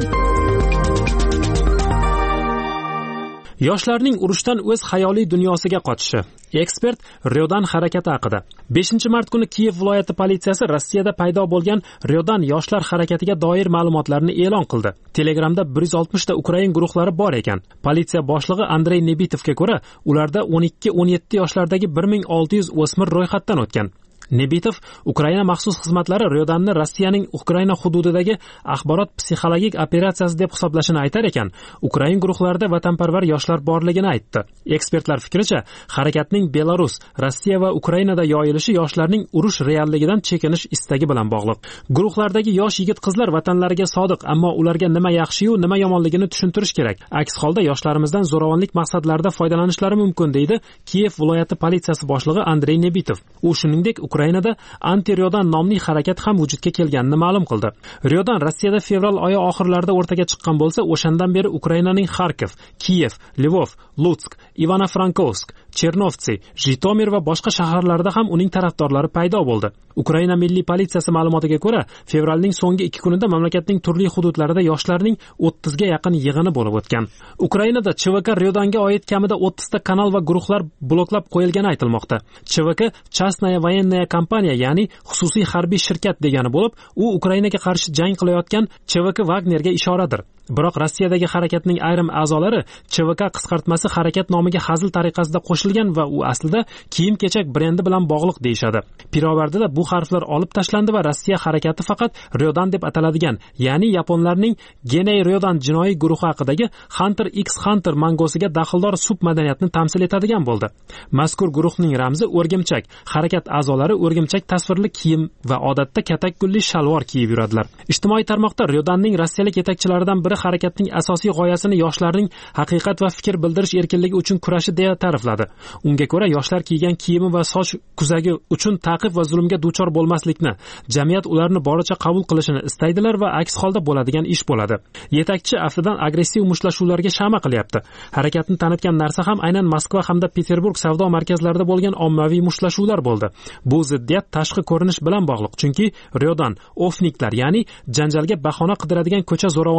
Yoshlarning urushdan o'z xayoliy dunyosiga qochishi. Ekspert Ryodan harakati haqida. beshinchi mart kuni Kiyev viloyati politsiyasi Rossiyada paydo bo'lgan Ryodan yoshlar harakatiga doir ma'lumotlarni e'lon qildi. Telegramda bir yuz oltmish ta Ukrain guruhlari bor ekan. Politsiya boshlig'i Andrey Nebitovga ko'ra, ularda o'n ikki o'n yetti yoshlardagi bir ming olti yuz o'smir ro'yxatdan o'tgan. Nebitov Ukraina maxsus xizmatlari Ryodanni Rossiyaning Ukraina hududidagi axborot psixologik operatsiyasi deb hisoblashini aytar ekan, Ukrain guruhlarida vatanparvar yoshlar borligini aytdi. Ekspertlar fikricha, harakatning Belarus, Rossiya va Ukrainada yoyilishi yoshlarning urush realligidan chekinish istagi bilan bog'liq. Guruhlardagi yosh yigit-qizlar vatanlariga sodiq, ammo ularga nima yaxshi-yu, nima yomonligini tushuntirish kerak. Aks holda yoshlarimizdan zo'ravonlik maqsadlarida foydalanishlari mumkin, deydi Kiyev viloyati politsiyasi boshlig'i Andrey Nebitov. U shuningdek Ukrainada anti-Ryodan nomli harakat ham vujudga kelganini ma'lum qildi. Ryodan Rossiyada fevral oyi oxirlarida o'rtaga chiqqan bo'lsa, o'shandan beri Ukrainaning Xarkov, Kiyev, Lvov, Lutsk, Ivano-Frankovsk, Chernovtsi, Jitomir va boshqa shaharlarda ham uning tarafdorlari paydo bo'ldi. Ukraina milliy politsiyasi ma'lumotiga ko'ra, fevralning so'nggi ikki kunida mamlakatning turli hududlarida yoshlarning o'ttizga yaqin yig'ini bo'lib o'tgan. Ukrainada Ch V K Ryodanga oid kamida o'ttiz ta kanal va guruhlar bloklab qo'yilgani aytilmoqda. Ch V K Chastnaya voyenная kompaniya, ya'ni xususiy harbiy shirkat degani bo'lib, u Ukrainaga qarshi jang qilayotgan Ch V K Wagnerga ishoradir. Biroq Rossiyadagi harakatning ayrim a'zolari Ch V K qisqartmasi harakat nomiga hazil tariqasida qo'shilgan va u aslida kiyim-kechak brendi bilan bog'liq deyshadi. Pirovardida bu harflar olib tashlandi va Rossiya harakati faqat Ryodan deb ataladigan, ya'ni yaponlarning Genei Ryodan jinoiy guruhi haqidagi Hunter X Hunter mangosiga daxldor submadaniyatni tamsil etadigan bo'ldi. Mazkur guruhning ramzi o'rgimchak. Harakat a'zolari o'rgimchak tasvirli kiyim va odatda katak gulli shalvor kiyib yuradilar. Ijtimoiy tarmoqda Ryodanning rossiyalik yetakchilaridan biri harakatning asosiy g'oyasini yoshlarning haqiqat va fikr bildirish erkinligi uchun kurashi deya ta'rifladi. Unga ko'ra, yoshlar kiygan kiyimi va soch kuzagi uchun ta'qib va zulmga duchor bo'lmaslikni, jamiyat ularni boricha qabul qilishini istaydilar va aks holda bo'ladigan ish bo'ladi. Yetakchi aftidan agressiv mushtlashuvlarga shama qilyapti. Harakatni tanitgan narsa ham aynan Moskva hamda Peterburg savdo markazlarida bo'lgan ommaviy mushtlashuvlar bo'ldi. Bu ziddiyat tashqi ko'rinish bilan bog'liq, chunki Ryodan ofniklar, ya'ni janjalga bahona qidiradigan ko'cha zo'ravonlari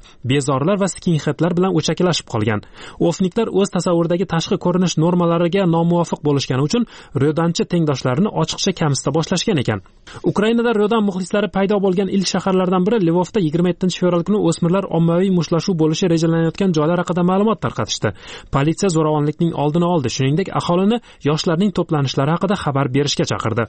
bezorlar va skinheadlar bilan o'chakilashib qolgan. Ofniklar o'z tasavvuridagi tashqi ko'rinish normalariga nomuvofiq bo'lishgani uchun Ryodanchi tengdoshlarini ochiqcha kamsita boshlashgan ekan. Ukrainada Ryodan muxlislari paydo bo'lgan ilk shaharlardan biri Lvovda yigirma yettinchi fevral kuni o'smirlar ommaviy mushtlashuv bo'lishi rejalanayotgan joylar haqida ma'lumot tarqatishdi. Politsiya zo'ravonlikning oldini oldi, shuningdek aholini yoshlarning to'planishlari haqida xabar berishga chaqirdi.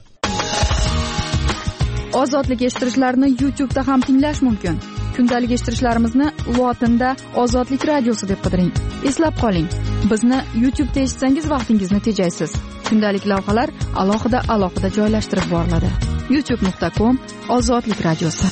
Ozodlik eshittirishlarni YouTube da ham tinglash mumkin. Kundalik eshittirishlarimizni lotinda Ozodlik radiosi deb qidiring. Eslab qoling, bizni YouTube da eshitsangiz vaqtingizni tejaysiz. Kundalik lavhalar alohida alohida joylashtirib boriladi. youtube nuqta com Ozodlik radiosi.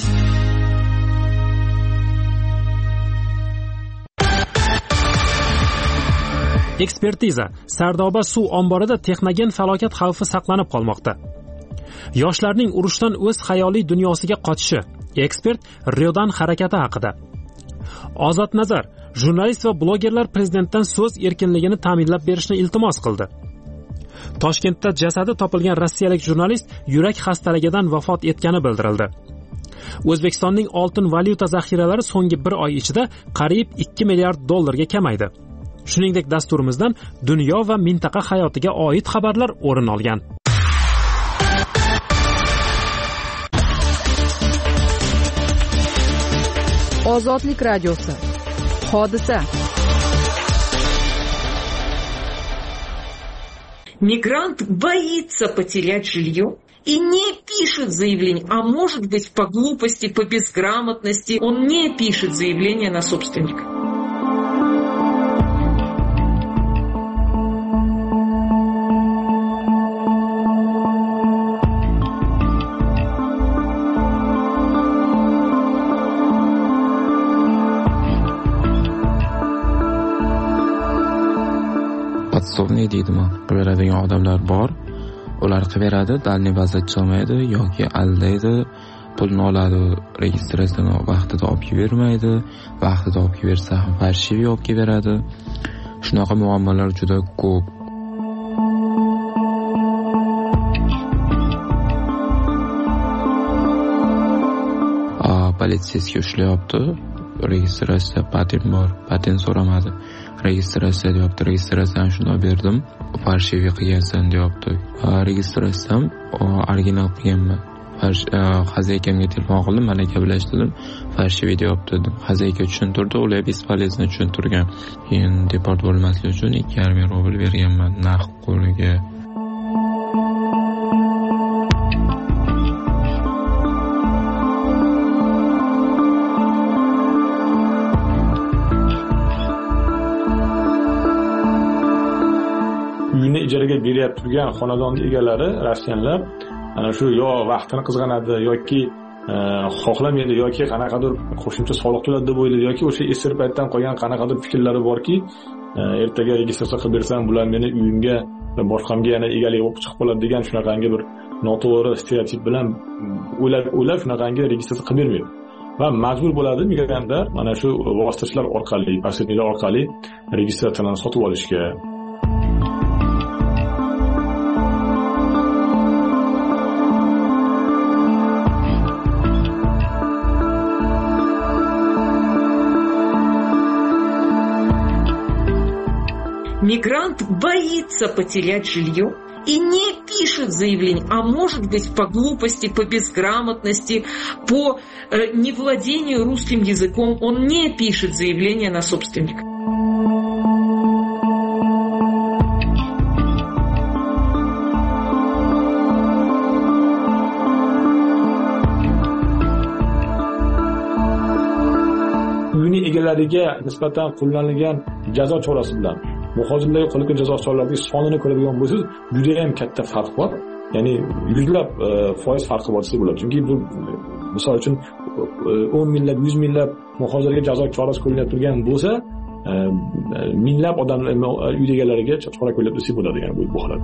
Ekspertiza: Sardoba suv omborida texnogen falokat xavfi saqlanib qolmoqda. Yoshlarning urushdan o'z xayoliy dunyosiga qochishi. Ekspert Ryodan harakati haqida. Ozod Nazar: jurnalist va blogerlar prezidentdan so'z erkinligini ta'minlab berishni iltimos qildi. Toshkentda jasadi topilgan rossiyalik jurnalist yurak xastaligidan vafot etgani bildirildi. O'zbekistonning oltin valyuta zaxiralari so'nggi bir oy ichida qariyb ikki milliard dollarga kamaydi. Shuningdek, dasturimizdan dunyo va mintaqa hayotiga oid xabarlar o'rin olgan. Ozodlik radiosi. Hodisa. Мигрант боится потерять жилье и не пишет заявление, а может быть по глупости, по безграмотности он не пишет заявление на собственника. Podsobniy deydimi? Qilaveradigan odamlar bor. Ular qilaveradi, dalniy vaziyat olmaydi yoki aldaydi, pulni oladi, registratsiyani vaqtida olib bermaydi, vaqtida olib bersa ham farshivi olib beradi. Shunaqa muammolar juda ko'p. Politsiyasiga ushlayapti. Registratsiya patent bor, patent so'ramadi. Registratsiya deyapti, registratsiyani shunday berdim, farshivi qilgansan deyapti. Registratsiyam original qilganman. Xazaykamga telefon qildim, mana gaplashdim, farshivi deyapti dedim. Xazayka tushuntirdi, ular bespolezno tushuntirgan. Keyin deport bo'lmaslik uchun ikki yarim ming rubl berganman naqd qo'liga. Uyini ijaraga berib turgan xonadonning egalari rossiyanlar ana shu yo vaqtini qizg'anadi yoki xohlamaydi yoki qanaqadir qo'shimcha soliq to'ladi deb o'ylaydi yoki o'sha esir paytdan qolgan qanaqadir fikrlari borki, ertaga registratsiya qilib bersam bular meni uyimga va boshqamga yana egalik bo'lib chiqib qoladi degan shunaqangi bir noto'g'ri stereotip bilan o'ylab o'ylab shunaqangi registratsiya qilib bermaydi va majbur bo'ladi migrantlar mana shu vositachilar orqali, posredniklar orqali registratsiyani sotib olishga. Мигрант боится потерять жилье и не пишет заявление, а может быть по глупости, по безграмотности, по э, невладению русским языком он не пишет заявление на собственника. Uyning egalariga nisbatan qo'llanilgan jazo chorasi bilan muhojirlarga qo'llangan jazo choralarining sonini ko'radigan bo'lsangiz, juda ham katta farq bor. Ya'ni yuzlab foiz farqi bor desa bo'ladi. Chunki bu misol uchun o'n minglab, yuz minglab muhojirlarga jazo chorasi qo'llanib turgan bo'lsa, minglab odamlar uy egalariga chora qo'llab desa bo'ladi, ya'ni bu holat.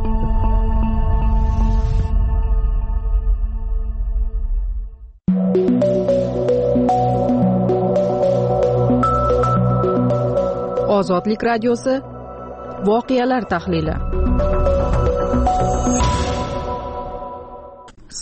Ozodlik radiosi voqealar tahlili.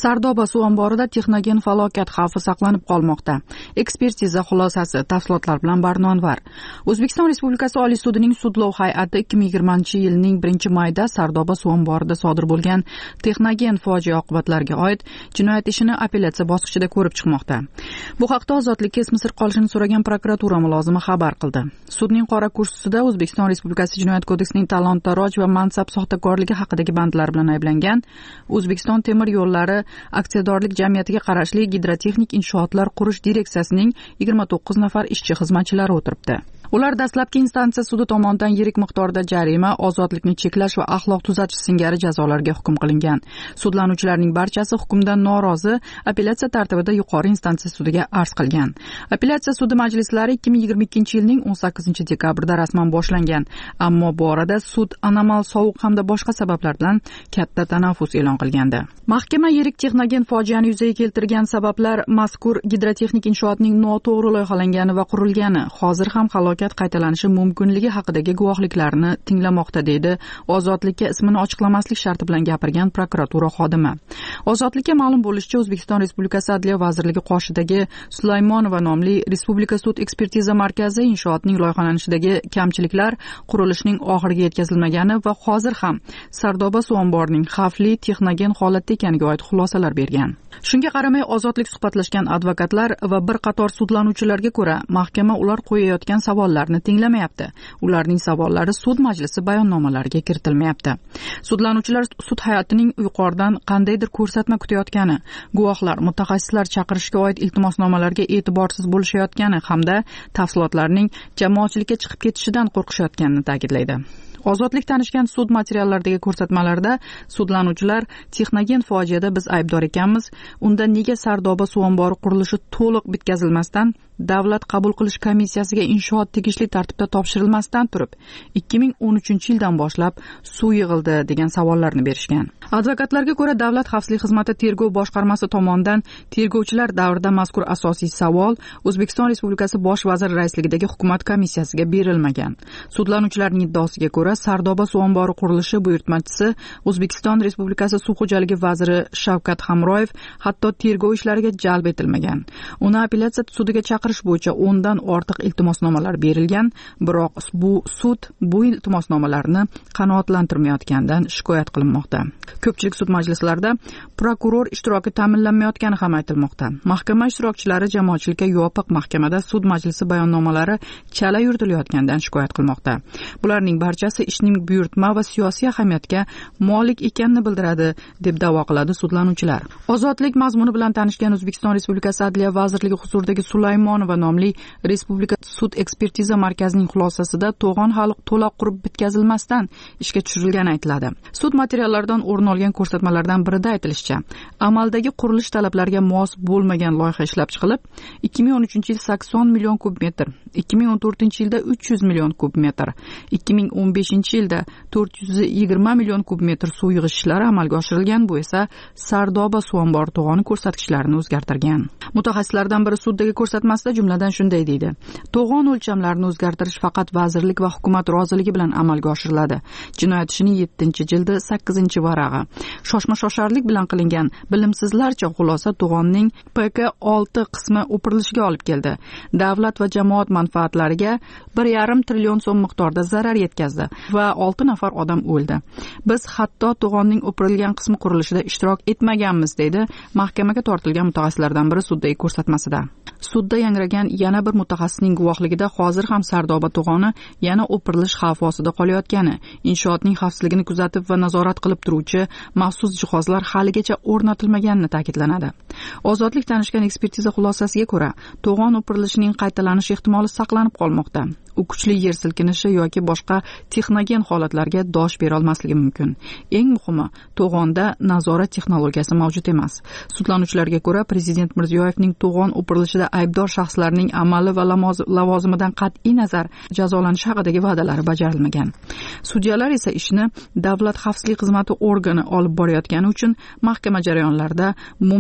Sardoba suv omborida texnogen falokat xavfi saqlanib qolmoqda. Ekspertiza xulosasi tafsilotlar bilan Barnonvar. O'zbekiston Respublikasi Oliy sudining sudlov hay'ati ikki ming yigirmanchi yilning birinchi mayida Sardoba suv omborida sodir bo'lgan texnogen fojia oqibatlariga oid jinoyat ishini apellyatsiya bosqichida ko'rib chiqmoqda. Bu haqda ozodlikka ismi sir qolishini so'ragan prokuratura mulozimi xabar qildi. Sudning qora kursisida O'zbekiston Respublikasi Jinoyat kodeksining talon-taroj va mansab soxtakorligi haqidagi bandlar bilan ayblangan O'zbekiston temir yo'llari aksiyadorlik jamiyatiga qarashli gidrotexnik inshootlar qurish direksiyasining yigirma to'qqiz nafar ishchi xizmatchilari o'tiribdi. Ular dastlabki instansiya sudi tomonidan yirik miqdorda jarima, ozodlikni cheklash va axloq tuzatish singari jazolarga hukm qilingan. Sudlanuvchilarning barchasi hukmdan norozi apellyatsiya tartibida yuqori instansiya sudiga arz qilgan. Apellyatsiya sudi majlislari ikki ming yigirma ikkinchi yilning o'n sakkizinchi dekabrida rasman boshlangan, ammo bu orada sud anomal sovuq hamda boshqa sabablar bilan katta tanaffus e'lon qilgandi. Mahkama yirik texnogen fojiani yuzaga keltirgan sabablar mazkur gidrotexnik inshootning noto'g'ri loyihalangani va qurilgani, hozir ham halokat qaytalanishi mumkinligi haqidagi guvohliklarni tinglamoqda, deydi ozodlikka ismini ochiqlamaslik sharti bilan gapirgan prokuratura xodimi. Ozodlikka ma'lum bo'lishicha, O'zbekiston Respublikasi Adliya vazirligi qoshidagi Sulaymonova nomli Respublika sud ekspertiza markazi inshootning loyihalanishidagi kamchiliklar, qurilishning oxiriga yetkazilmagani va hozir ham Sardoba suv omborining xavfli texnogen holatda ekaniga oid xulosalar bergan. Shunga qaramay, ozodlik suhbatlashgan advokatlar va bir qator sudlanuvchilarga ko'ra, mahkama ular qo'yayotgan savollarni tinglamayapti. Ularning savollari sud majlisi bayonnomalariga kiritilmayapti. Sudlanuvchilar sud hay'atining yuqoridan qandaydir ko'rsatma kutayotgani, guvohlar, mutaxassislar chaqirishga oid iltimosnomalarga e'tiborsiz bo'lishayotgani hamda tafsilotlarning jamoatchilikka chiqib ketishidan qo'rqishayotganini ta'kidlaydi. Ozodlik tanishgan sud materiallaridagi ko'rsatmalarda sudlanuvchilar texnogen fojiada biz aybdor ekanmiz, unda nega Sardoba suv ombori qurilishi to'liq bitkazilmasdan davlat qabul qilish komissiyasiga inshoot tegishli tartibda topshirilmasdan turib ikki ming o'n uchinchi yildan boshlab suv yig'ildi degan savollarni berishgan. Advokatlarga ko'ra, Davlat xavfsizlik xizmati tergov boshqarmasi tomonidan tergovchilar davrida mazkur asosiy savol O'zbekiston Respublikasi bosh vaziri raisligidagi hukumat komissiyasiga berilmagan. Sudlanuvchilarning iddaosiga ko'ra, Sardoba suv ombori qurilishi buyurtmachisi O'zbekiston Respublikasi suv xo'jaligi vaziri Shavkat Hamroyev hatto tergov ishlariga jalb etilmagan. Uni apellyatsiya sudiga chaqirish bo'yicha o'ndan ortiq iltimosnomalar berilgan, biroq bu sud bu iltimosnomalarni qanoatlantirmayotganidan shikoyat qilinmoqda. Ko'pchilik sud majlislarida prokuror ishtiroki ta'minlanmayotgani ham aytilmoqda. Mahkama ishtirokchilari jamoatchilikka yopiq mahkamada sud majlisi bayonnomalari chala yuritilayotganidan shikoyat qilmoqda. Bularning barchasi ishning buyurtma va siyosiy ahamiyatga molik ekanini bildiradi, deb da'vo qiladi sudlanuvchilar. Ozodlik mazmuni bilan tanishgan O'zbekiston Respublikasi Adliya vazirligi huzuridagi Sulaymonova nomli Respublika sud ekspertiza markazining xulosasida to'g'on hali to'liq qurib bitkazilmasdan ishga tushirilgani aytiladi. Sud materiallaridan o'rin olgan ko'rsatmalardan birida aytilishicha, amaldagi qurilish talablariga mos bo'lmagan loyiha ishlab chiqilib, ikki ming o'n uchinchi yil sakson million kub metr, ikki ming o'n to'rtinchi yilda uch yuz million kub metr, ikki ming o'n beshinchi yilda to'rt yuz yigirma million kub metr suv yig'ish ishlari amalga oshirilgan. Bu esa Sardoba suv ombori to'g'oni ko'rsatkichlarini o'zgartirgan. Mutaxassislardan biri suddagi ko'rsatmasida jumladan shunday deydi: to'g'on o'lchamlarini o'zgartirish faqat vazirlik va hukumat roziligi bilan amalga oshiriladi. Jinoyat ishining yettinchi jildi sakkizinchi varag'i. Shoshma-shosharlik bilan qilingan bilimsizlarcha xulosa to'g'onning P K olti qismi o'pirilishiga olib keldi. Davlat va jamoat manfaatlariga bir yarim trillion so'm miqdorda zarar yetkazdi va olti nafar odam o'ldi. Biz hatto to'g'onning o'pirilgan qismi qurilishida ishtirok etmaganmiz, deydi mahkamaga tortilgan mutaxassislardan biri suddagi ko'rsatmasida. Sudda yangragan yana bir mutaxassisning guvohligida hozir ham Sardoba to'g'oni yana o'pirilish xavfi ostida qolayotgani, inshootning xavfsizligini kuzatib va nazorat qilib turuvchi maxsus jihozlar haligacha o'rnatilmaganini ta'kidlanadi. Ozodlik tanishgan ekspertiza xulosasiga ko'ra, to'g'on o'pirilishining qaytalanish ehtimoli saqlanib qolmoqda. U kuchli yer silkinishi yoki boshqa texnogen holatlarga dosh bera olmasligi mumkin. Eng muhimi, to'g'onda nazorat texnologiyasi mavjud emas. Sudlanuvchilarga ko'ra, Prezident Mirziyoyevning to'g'on o'pirilishida aybdor shaxslarning amali va lavozimidan qat'iy nazar jazolanishi haqidagi va'dalari bajarilmagan. Sudyalar esa ishni Davlat xavfsizlik xizmati organi olib borayotgani uchun mahkama jarayonlarida mum tishlab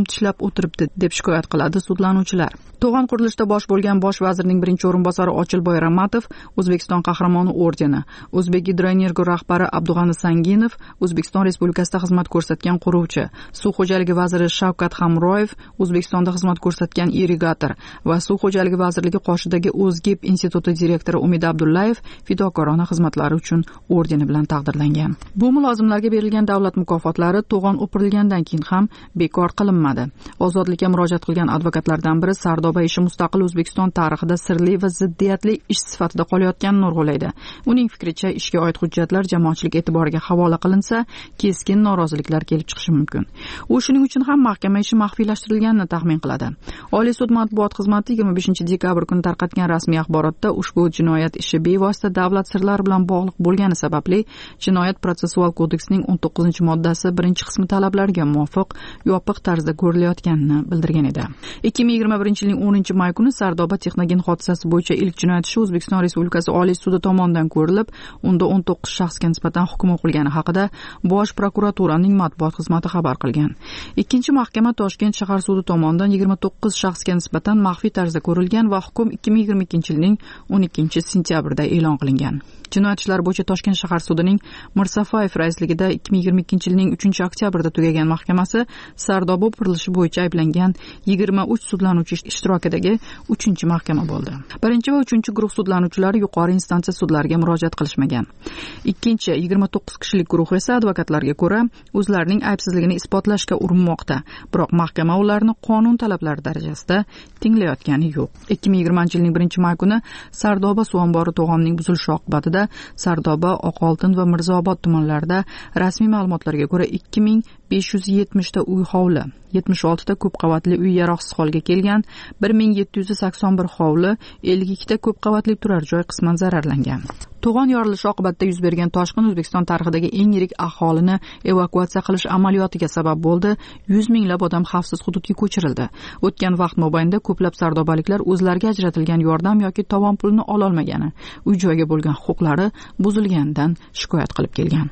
o'tiribdi deb shikoyat qiladi sudlanuvchilar. To'g'on qurilishda bosh bo'lgan bosh vazirning birinchi o'rinbosari Ochilboy Ramatov O'zbekiston qahramoni ordeni, O'zbekgidroenergo rahbari Abdug'ani Sanginov O'zbekiston Respublikasida xizmat ko'rsatgan quruvchi, suv xo'jaligi vaziri Shavkat Hamroyev O'zbekistonda xizmat ko'rsatgan irrigator va suv xo'jaligi vazirligi qoshidagi O'zgib instituti direktori Umid Abdullayev fidokorona xizmatlari uchun ordeni bilan taqdirlangan. Bu mulozimlarga berilgan davlat mukofotlari to'g'on o'pirilgandan keyin ham bekor qilinmadi. Ozodlikka murojaat qilgan advokatlardan biri Sardoba ishi mustaqil O'zbekiston tarixida sirli va ziddiyatli ish sifatida qolayotganini urg'ulaydi. Uning fikricha, ishga oid hujjatlar jamoatchilik e'tiboriga havola qilinsa, keskin noroziliklar kelib chiqishi mumkin. U shuning uchun ham mahkama ishi maxfiylashtirilganini taxmin qiladi. Oliy sud matbuot xizmati yigirma beshinchi dekabr kuni tarqatgan rasmiy axborotda ushbu jinoyat ishi bevosita davlat sirlari bilan bog'liq bo'lgani sababli Jinoyat protsessual kodeksining o'n to'qqizinchi moddasi birinchi qismi talablariga muvofiq yopiq tarzda ko'rilayotganini bildirgan edi. ikki ming yigirma birinchi yilning o'ninchi may kuni Sardoba Texnogen hodisasi bo'yicha ilk jinoyat ishi O'zbekiston Respublikasi Oliy sudi tomonidan ko'rilib, unda o'n to'qqiz shaxsga nisbatan hukm o'qilgani haqida Bosh prokuraturaning matbuot xizmati xabar qilgan. Ikkinchi mahkama Toshkent shahar sudi tomonidan yigirma to'qqiz shaxsga nisbatan maxfiy tarzda ko'rilgan va hukm ikki ming yigirma ikkinchi yilning o'n ikkinchi sentyabrida e'lon qilingan. Jinoyat ishlari bo'yicha Toshkent shahar sudining Mirsafayev raisligida ikki ming yigirma ikkinchi yilning uchinchi oktyabrida tugagan mahkamasi Sardoba o'pirilishi bo'yicha ayblangan yigirma uch sudlanuvchi ishtirokidagi uchinchi mahkama bo'ldi. Birinchi va uchinchi guruh sudlanuvchilari yuqori instansiya sudlariga murojaat qilishmagan. Ikkinchi yigirma to'qqiz kishilik guruh esa advokatlarga ko'ra o'zlarining aybsizligini isbotlashga urinmoqda, biroq mahkama ularni qonun talablari darajasida tinglayotgani yo'q. ikki ming yigirmanchi yilning birinchi may kuni Sardoba suv ombori to'g'onining buzilishi oqibatida Sardoba, Oqoltin va Mirzaobod tumanlarida rasmiy ma'lumotlarga ko'ra ikki ming besh yuz yetmish ta uy hovli, yetmish olti ta ko'p qavatli uy yaroqsiz holga kelgan, bir ming yetti yuz sakson bir hovli, ellik ikki ta ko'p qavatli turar joy qisman zararlangan. To'g'on yorilishi oqibatida yuz bergan toshqin O'zbekiston tarixidagi eng yirik aholini evakuatsiya qilish amaliyotiga sabab bo'ldi. yuz minglab odam xavfsiz hududga ko'chirildi. O'tgan vaqt mobaynida ko'plab sardobaliklar o'zlariga ajratilgan yordam yoki tovon pulini ola olmagani, uy joyga bo'lgan huquqlari buzilganidan shikoyat qilib kelgan.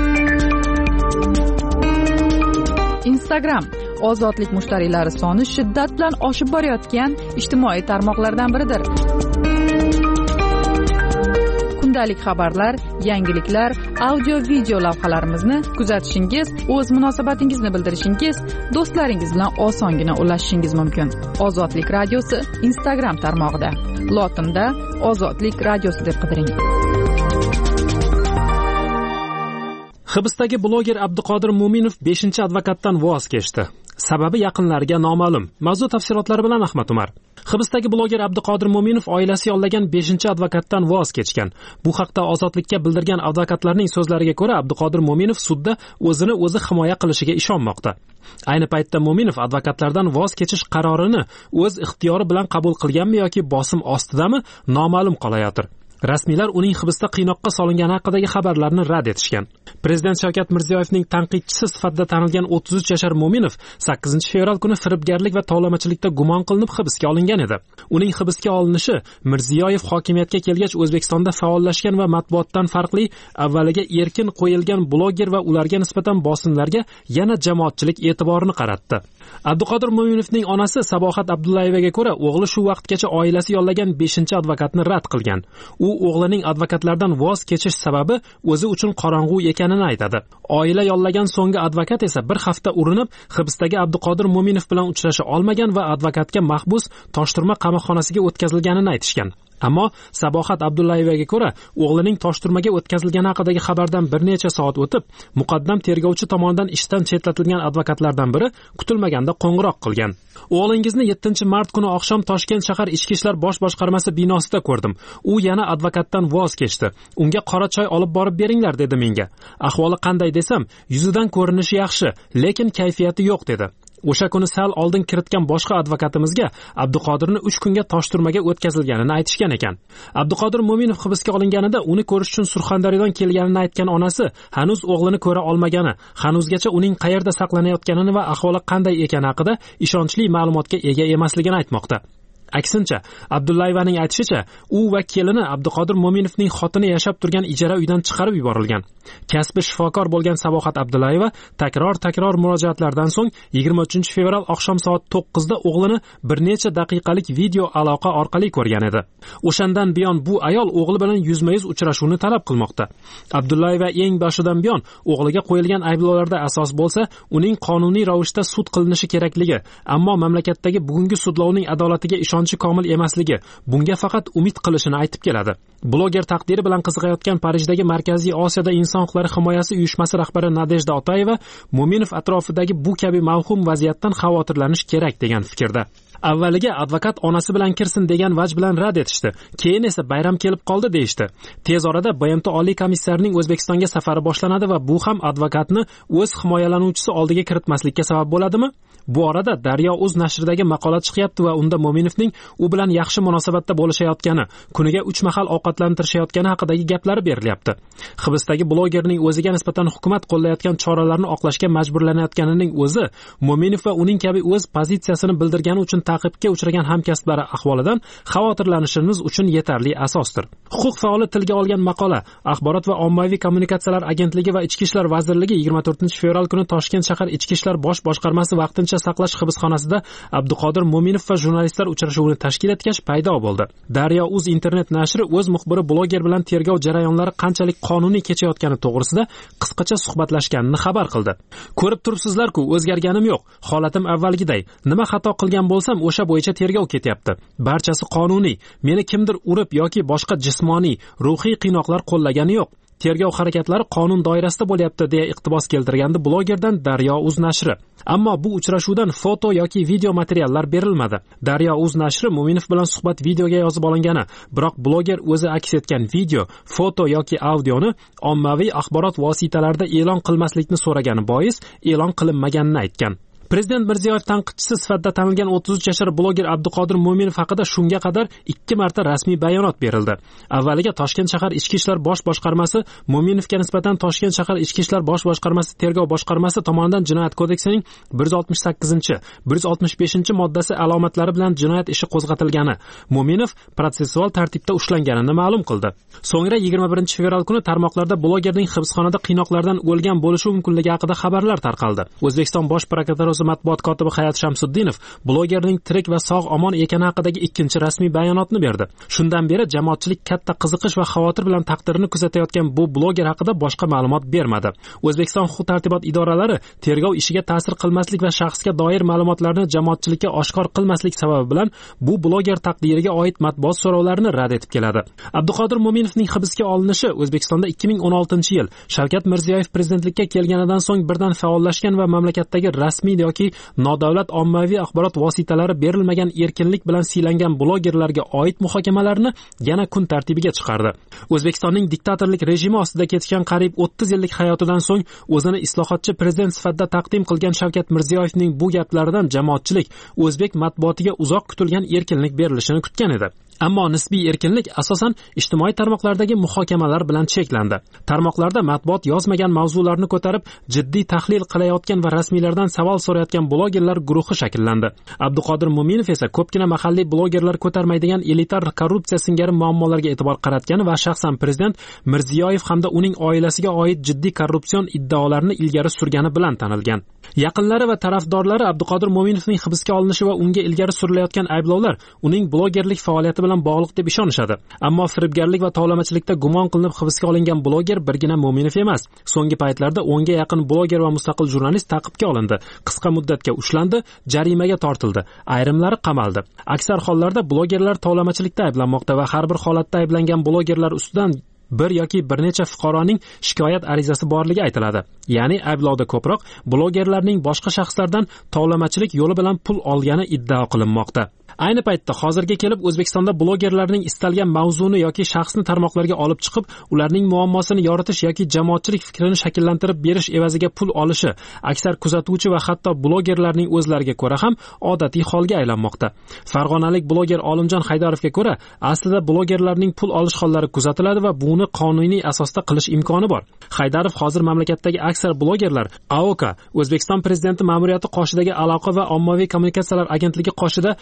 Instagram ozodlik mushtariylari soni shiddat bilan oshib borayotgan ijtimoiy tarmoqlardan biridir. Kundalik xabarlar, yangiliklar, audio-video lavhalarimizni kuzatishingiz, o'z munosabatingizni bildirishingiz, do'stlaringiz bilan osongina ulashishingiz mumkin. Ozodlik radiosi Instagram tarmog'ida. Lotinda Ozodlik radiosi deb qidiring. Hibsdagi bloger Abduqodir Mo'minov beshinchi advokatdan voz kechdi. Sababi yaqinlariga noma'lum. Mavzu tafsilotlari bilan Ahmad Umar. Hibsdagi bloger Abduqodir Mo'minov oilasi yollagan beshinchi advokatdan voz kechgan. Bu haqda Ozodlikka bildirgan advokatlarning so'zlariga ko'ra, Abduqodir Mo'minov sudda o'zini o'zi himoya qilishiga ishonmoqda. Ayni paytda Mo'minov advokatlardan voz kechish qarorini o'z ixtiyori bilan qabul qilganmi yoki bosim ostidami noma'lum qolayotir. Rasmiylar uning hibsda qiynoqqa solingani haqidagi xabarlarni rad etishgan. Prezident Shavkat Mirziyoyevning tanqidchisi sifatida tanilgan o'ttiz uch yashar Mo'minov sakkizinchi fevral kuni firibgarlik va tovlamachilikda gumon qilinib hibsga olingan edi. Uning hibsga olinishi Mirziyoyev hokimiyatga kelgach O'zbekistonda faollashgan va matbuotdan farqli avvaliga erkin qo'yilgan bloger va ularga nisbatan bosimlarga yana jamoatchilik e'tiborini qaratdi. Abduqodir Mo'minovning onasi Sabohat Abdullayevaga ko'ra, o'g'li shu vaqtgacha oilasi yollagan beshinchi advokatni rad qilgan. U o'g'lining advokatlardan voz kechish sababi o'zi uchun qorong'u ekanini aytadi. Oila yollagan so'nggi advokat esa bir hafta urinib hibsdagi Abduqodir Mo'minov bilan uchrasha olmagan va advokatga mahbus Toshturma qamoqxonasiga o'tkazilganini aytishgan. Ammo Sabohat Abdullayevaga ko'ra, o'g'lining Toshturmaga o'tkazilgani haqidagi xabardan bir necha soat o'tib, muqaddam tergovchi tomonidan ishdan chetlatilgan advokatlardan biri kutilmaganda qo'ng'iroq qilgan. O'g'lingizni yettinchi mart kuni oqshom Toshkent shahar ichki ishlar bosh boshqarmasi binosida ko'rdim. U yana advokatdan voz kechdi. Unga qora choy olib borib beringlar dedi menga. Ahvoli qanday desam, yuzidan ko'rinishi yaxshi, lekin kayfiyati yo'q dedi. O'sha kuni sal oldin kiritgan boshqa advokatimizga Abduqodirni uch kunga Toshturmaga o'tkazilganini aytishgan ekan. Abduqodir Mo'minov hibsga olinganida uni ko'rish uchun Surxondaryodan kelganini aytgan onasi hanuz o'g'lini ko'ra olmagani, hanuzgacha uning qayerda saqlanayotganini va ahvoli qanday ekani haqida ishonchli ma'lumotga ega emasligini aytmoqda. Aksincha, Abdullayevaning aytishicha, u va kelini Abduqodir Mo'minovning xotini yashab turgan ijara uydan chiqarib yuborilgan. Kasbi shifokor bo'lgan Sabohat Abdullayeva takror-takror murojaatlardan so'ng yigirma uchinchi fevral oqshom soat to'qqizda o'g'lini bir necha daqiqalik video aloqa orqali ko'rgan edi. O'shandan buyon bu ayol o'g'li bilan yuzma-yuz uchrashuvni talab qilmoqda. Abdullayeva eng boshidan buyon o'g'liga qo'yilgan ayblovlarda asos bo'lsa, uning qonuniy ravishda sud qilinishi kerakligi, ammo mamlakatdagi bugungi sudlovning adolatiga ishonchi komil emasligi, bunga faqat umid qilishini aytib keladi. Bloger taqdiri bilan qiziqayotgan Parijdagi Markaziy Osiyoda inson huquqlari himoyasi uyushmasi rahbari Nadejda Otayeva Mo'minov atrofidagi bu kabi mavhum vaziyatdan xavotirlanish kerak degan fikrda. Avvaliga advokat onasi bilan kirsin degan vaj bilan rad etishdi. Keyin esa bayram kelib qoldi deyishdi. Tez orada B M T Oliy komissarining O'zbekistonga safari boshlanadi va bu ham advokatni o'z himoyalanuvchisi oldiga kiritmaslikka sabab bo'ladimi? Bu orada Daryo.uz nashridagi maqola chiqyapti va unda Mo'minovning u bilan yaxshi munosabatda bo'lishayotgani, kuniga uch mahal ovqatlantirishayotgani haqidagi gaplari berilyapti. Hibsdagi blogerning o'ziga nisbatan hukumat qo'llayotgan choralarni oqlashga majburlanayotganining o'zi Mo'minov va uning kabi o'z pozitsiyasini bildirgani uchun ta'qibga uchragan hamkasblari ahvolidan xavotirlanishimiz uchun yetarli asosdir. Huquq faoli tilga olgan maqola Axborot va ommaviy kommunikatsiyalar agentligi va Ichki ishlar vazirligi yigirma to'rtinchi fevral kuni Toshkent shahar Ichki ishlar bosh boshqarmasi vaqtincha saqlash hibsxonasida Abduqodir Mo'minov va jurnalistlar uchrashuvini tashkil etgach paydo bo'ldi. Daryo.uz internet nashri o'z muxbiri bloger bilan tergov jarayonlari qanchalik qonuniy kechayotgani to'g'risida qisqacha suhbatlashganini xabar qildi. Ko'rib turibsizlar-ku, o'zgarganim yo'q. Holatim avvalgiday. Nima xato qilgan bo'lsam, o'sha bo'yicha tergov ketyapti. Barchasi qonuniy. Meni kimdir urib yoki boshqa jismoniy, ruhiy qiynoqlar qo'llagani yo'q. Tergov harakatlari qonun doirasida bo'lyapti deya iqtibos keltirgandi blogerdan Daryo.uz nashri. Ammo bu uchrashuvdan foto yoki video materiallar berilmadi. Daryo.uz nashri Mo'minov bilan suhbat videoga yozib olingani, biroq bloger o'zi aks etgan video, foto yoki audioni ommaviy axborot vositalarida e'lon qilmaslikni so'ragani bois e'lon qilinmaganini aytgan. Prezident Mirziyoyev tanqidchisi sifatida tanilgan o'ttiz uch yashar bloger Abduqodir Mo'minov haqida shunga qadar ikki marta rasmiy bayonot berildi. Avvaliga Toshkent shahar Ichki ishlar bosh boshqarmasi Mo'minovga nisbatan Toshkent shahar Ichki ishlar bosh boshqarmasi tergov boshqarmasi tomonidan Jinoyat kodeksining bir yuz oltmish sakkizinchi, bir yuz oltmish beshinchi moddasi alomatlari bilan jinoyat ishi qo'zg'atilgani, Mo'minov protsessual tartibda ushlanganini ma'lum qildi. So'ngra yigirma birinchi fevral kuni tarmoqlarda blogerning hibsxonada qiynoqlardan o'lgan bo'lishi mumkinligi haqida xabarlar tarqaldi. O'zbekiston bosh prokuraturasi matbuot kotibi Hayat Shamsuddinov blogerning tirik va sog' omon ekani haqidagi ikkinchi rasmiy bayonotni berdi. Shundan beri jamoatchilik katta qiziqish va xavotir bilan taqdirini kuzatayotgan bu bloger haqida boshqa ma'lumot bermadi. O'zbekiston huquq-tartibot idoralari tergov ishiga ta'sir qilmaslik va shaxsga doir ma'lumotlarni jamoatchilikka oshkor qilmaslik sababi bilan bu bloger taqdiriga oid matbuot so'rovlarini rad etib keladi. Abduqodir Mo'minovning hibsga olinishi O'zbekistonda ikki ming o'n oltinchi yil Shavkat Mirziyoyev prezidentlikka kelganidan so'ng birdan faollashgan va mamlakatdagi rasmiy yoki nodavlat ommaviy axborot vositalari berilmagan erkinlik bilan siylangan blogerlarga oid muhokamalarni yana kun tartibiga chiqardi. O'zbekistonning diktatorlik rejimi ostida kechgan qariyb o'ttiz yillik hayotidan so'ng o'zini islohotchi prezident sifatida taqdim qilgan Shavkat Mirziyoyevning bu gaplaridan jamoatchilik o'zbek matbuotiga uzoq kutilgan erkinlik berilishini kutgan edi. Ammo nisbiy erkinlik asosan ijtimoiy tarmoqlardagi muhokamalar bilan cheklandi. Tarmoqlarda matbuot yozmagan mavzularni ko'tarib, jiddiy tahlil qilayotgan va rasmiylardan savol so'rayotgan blogerlar guruhi shakllandi. Abduqodir Mo'minov esa ko'pgina mahalliy blogerlar ko'tarmaydigan elitar korrupsiya singari muammolarga e'tibor qaratgan va shaxsan prezident Mirziyoyev hamda uning oilasiga oid jiddiy korrupsion iddaolarni ilgari surgani bilan tanilgan. Yaqinlari va tarafdorlari Abduqodir Mo'minovning hibsga olinishi va unga ilgari surilayotgan ayblovlar uning blogerlik faoliyati bilan bog'liq deb ishonishadi. Ammo firibgarlik va tovlamachilikda gumon qilinib hibsga olingan bloger birgina Mo'minov emas. So'nggi paytlarda o'nga yaqin bloger va mustaqil jurnalist ta'qibga olindi. Qisqa muddatga ushlandi, jarimaga tortildi. Ayrimlari qamaldi. Aksar hollarda blogerlar tovlamachilikda ayblanmoqda va har bir holatda ayblangan blogerlar ustidan bir yoki bir necha fuqaroning shikoyat arizasi borligi aytiladi. Ya'ni ayblovda ko'proq blogerlarning boshqa shaxslardan tovlamachilik yo'li bilan pul olgani iddao qilinmoqda. Ayni paytda hozirga kelib O'zbekistonda blogerlarning istalgan mavzuni yoki shaxsni tarmoqlarga olib chiqib, ularning muammosini yoritish yoki jamoatchilik fikrini shakllantirib berish evaziga pul olishi aksar kuzatuvchi va hatto blogerlarning o'zlariga ko'ra ham odatiy holga aylanmoqda. Farg'onalik bloger Olimjon Haydarovga ko'ra, aslida blogerlarning pul olish hollari kuzatiladi va buni qonuniy asosda qilish imkoni bor. Haydarov hozir mamlakatdagi aksar blogerlar A O K, O'zbekiston prezidenti ma'muriyati qoshidagi aloqa va ommaviy kommunikatsiyalar agentligi qoshida ommaviy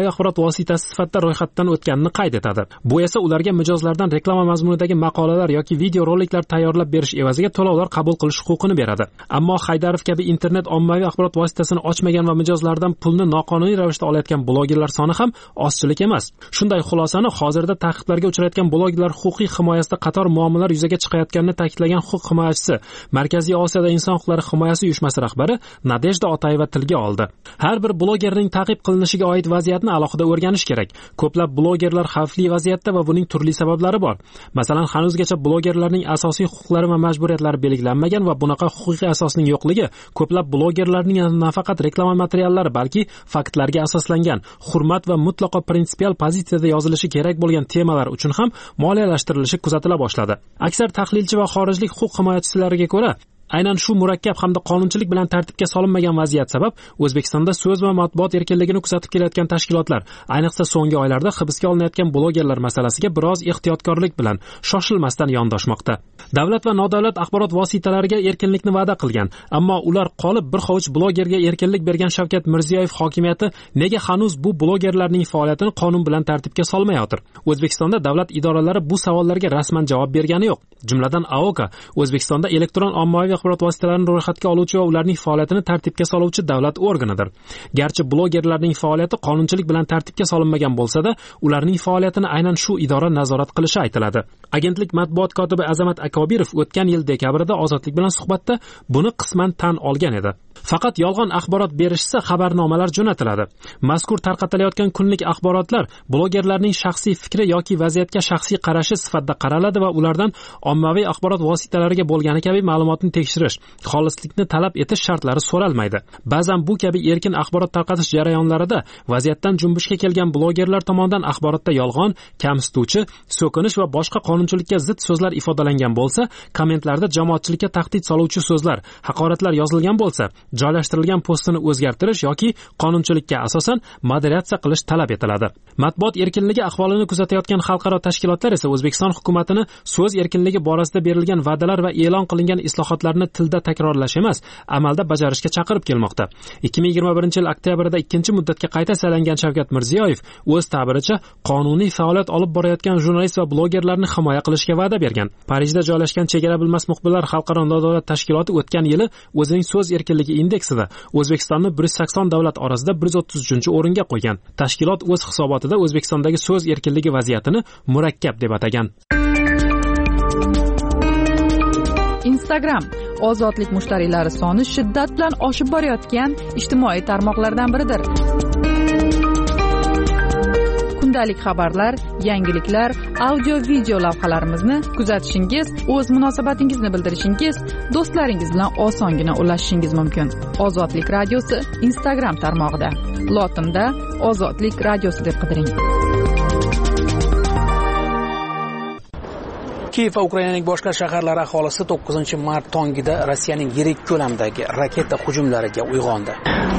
ommaviy axborot vositasi sifatida ro'yxatdan o'tganini qayd etadi. Bu esa ularga mijozlardan reklama mazmunidagi maqolalar yoki video roliklar tayyorlab berish evaziga to'lovlar qabul qilish huquqini beradi. Ammo Haydarov kabi internet ommaviy axborot vositasini ochmagan va mijozlardan pulni noqonuniy ravishda olayotgan blogerlar soni ham ozchilik emas. Shunday xulosani hozirda ta'qiblarga uchrayotgan blogerlar huquqiy himoyasida qator muammolar yuzaga chiqayotganini ta'kidlagan huquq himoyachisi, Markaziy Osiyoda inson huquqlari himoyasi uyushmasi rahbari Nadejda Otayeva tilga oldi. Har bir blogerning ta'qib qilinishiga oid vaziyatni alohida o'rganish kerak. Ko'plab blogerlar xavfli vaziyatda va buning turli sabablari bor. Masalan, hanuzgacha blogerlarning asosiy huquqlari va majburiyatlari belgilanmagan va bunaqa huquqiy asosning yo'qligi ko'plab blogerlarning nafaqat reklama materiallari, balki faktlarga asoslangan, hurmat va mutlaqo prinsipial pozitsiyada yozilishi kerak bo'lgan temalar uchun ham moliyalashtirilishi kuzatila boshladi. Aksar tahlilchi va xorijlik huquq himoyachilariga ko'ra, aynan shu murakkab hamda qonunchilik bilan tartibga solinmagan vaziyat sabab O'zbekistonda so'z va matbuot erkinligini kuzatib kelayotgan tashkilotlar, ayniqsa so'nggi oylarda hibsga olinayotgan blogerlar masalasiga biroz ehtiyotkorlik bilan shoshilmasdan yondoshmoqda. Davlat va nodavlat axborot vositalariga erkinlikni va'da qilgan, ammo ular qolib bir hovuch blogerga erkinlik bergan Shavkat Mirziyoyev hokimiyati nega hanuz bu blogerlarning faoliyatini qonun bilan tartibga solmayotir? O'zbekistonda davlat idoralari bu savollarga rasman javob bergani yo'q. Jumladan A O K O'zbekistonda elektron ommaviy axborot vositalarini ro'yxatga oluvchi va ularning faoliyatini tartibga soluvchi davlat organidir. Garchi blogerlarning faoliyati qonunchilik bilan tartibga solinmagan bo'lsa-da, ularning faoliyatini aynan shu idora nazorat qilishi aytiladi. Agentlik matbuot kotibi Azamat Akobirov o'tgan yil dekabrda Ozodlik bilan suhbatda buni qisman tan olgan edi. Faqat yolg'on axborot berishsa xabarnomalar jo'natiladi. Mazkur tarqatilayotgan kunlik axborotlar blogerlarning shaxsiy fikri yoki vaziyatga shaxsiy qarashi sifatida qaraladi va ulardan ommaviy axborot vositalariga bo'lgani kabi ma'lumotni tekshirish, xolislikni talab etish shartlari so'ralmaydi. Ba'zan bu kabi erkin axborot tarqatish jarayonlarida vaziyatdan junbushga kelgan blogerlar tomonidan axborotda yolg'on, kamsituvchi, so'kinish va boshqa qonunchilikka zid so'zlar ifodalangan bo'lsa, kommentlarda jamoatchilikka tahdid soluvchi so'zlar, haqoratlar yozilgan bo'lsa, joylashtirilgan postini o'zgartirish yoki qonunchilikka asosan moderatsiya qilish talab etiladi. Matbuot erkinligi ahvolini kuzatayotgan xalqaro tashkilotlar esa O'zbekiston hukumatini so'z erkinligi borasida berilgan va'dalar va e'lon qilingan islohotlarni tilda takrorlash emas, amalda bajarishga chaqirib kelmoqda. ikki ming yigirma birinchi yil oktyabrda ikkinchi muddatga qayta saylangan Shavkat Mirziyoyev o'z ta'biricha qonuniy faoliyat olib borayotgan jurnalist va blogerlarni himoya qilishga va'da bergan. Parijda joylashgan Chegara bilmas muxbirlar xalqaro nodavlat tashkiloti o'tgan yili o'zining so'z erkinligi indeksida O'zbekistonni bir yuz sakson davlat orasida bir yuz o'ttiz uchinchi o'ringa qo'ygan. Tashkilot o'z hisobotida O'zbekistondagi so'z erkinligi vaziyatini murakkab deb atagan. Instagram ozodlik mushtariylari soni shiddat bilan oshib borayotgan ijtimoiy tarmoqlardan biridir. Kundalik xabarlar, yangiliklar, audio-video lavhalarimizni kuzatishingiz, o'z munosabatingizni bildirishingiz, do'stlaringiz bilan osongina ulashishingiz mumkin. Ozodlik radiosi Instagram tarmog'ida. Lotinda Ozodlik radiosi deb qidiring. Kiyev va Ukrainaning boshqa shaharlari aholisi to'qqizinchi mart tongida Rossiyaning yirik ko'lamdagi raketa hujumlariga uyg'ondi.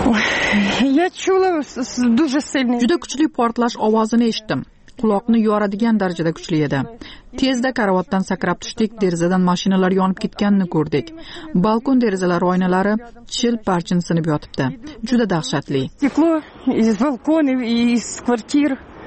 Juda kuchli portlash ovozini eshitdim. Quloqni yoradigan darajada kuchli edi. Tezda karavotdan sakrab tushdik, derazadan mashinalar yonib ketganini ko'rdik. Balkon derazalari oynalari chil-parchin sinib yotibdi. Juda dahshatli. Из балконов и из квартир.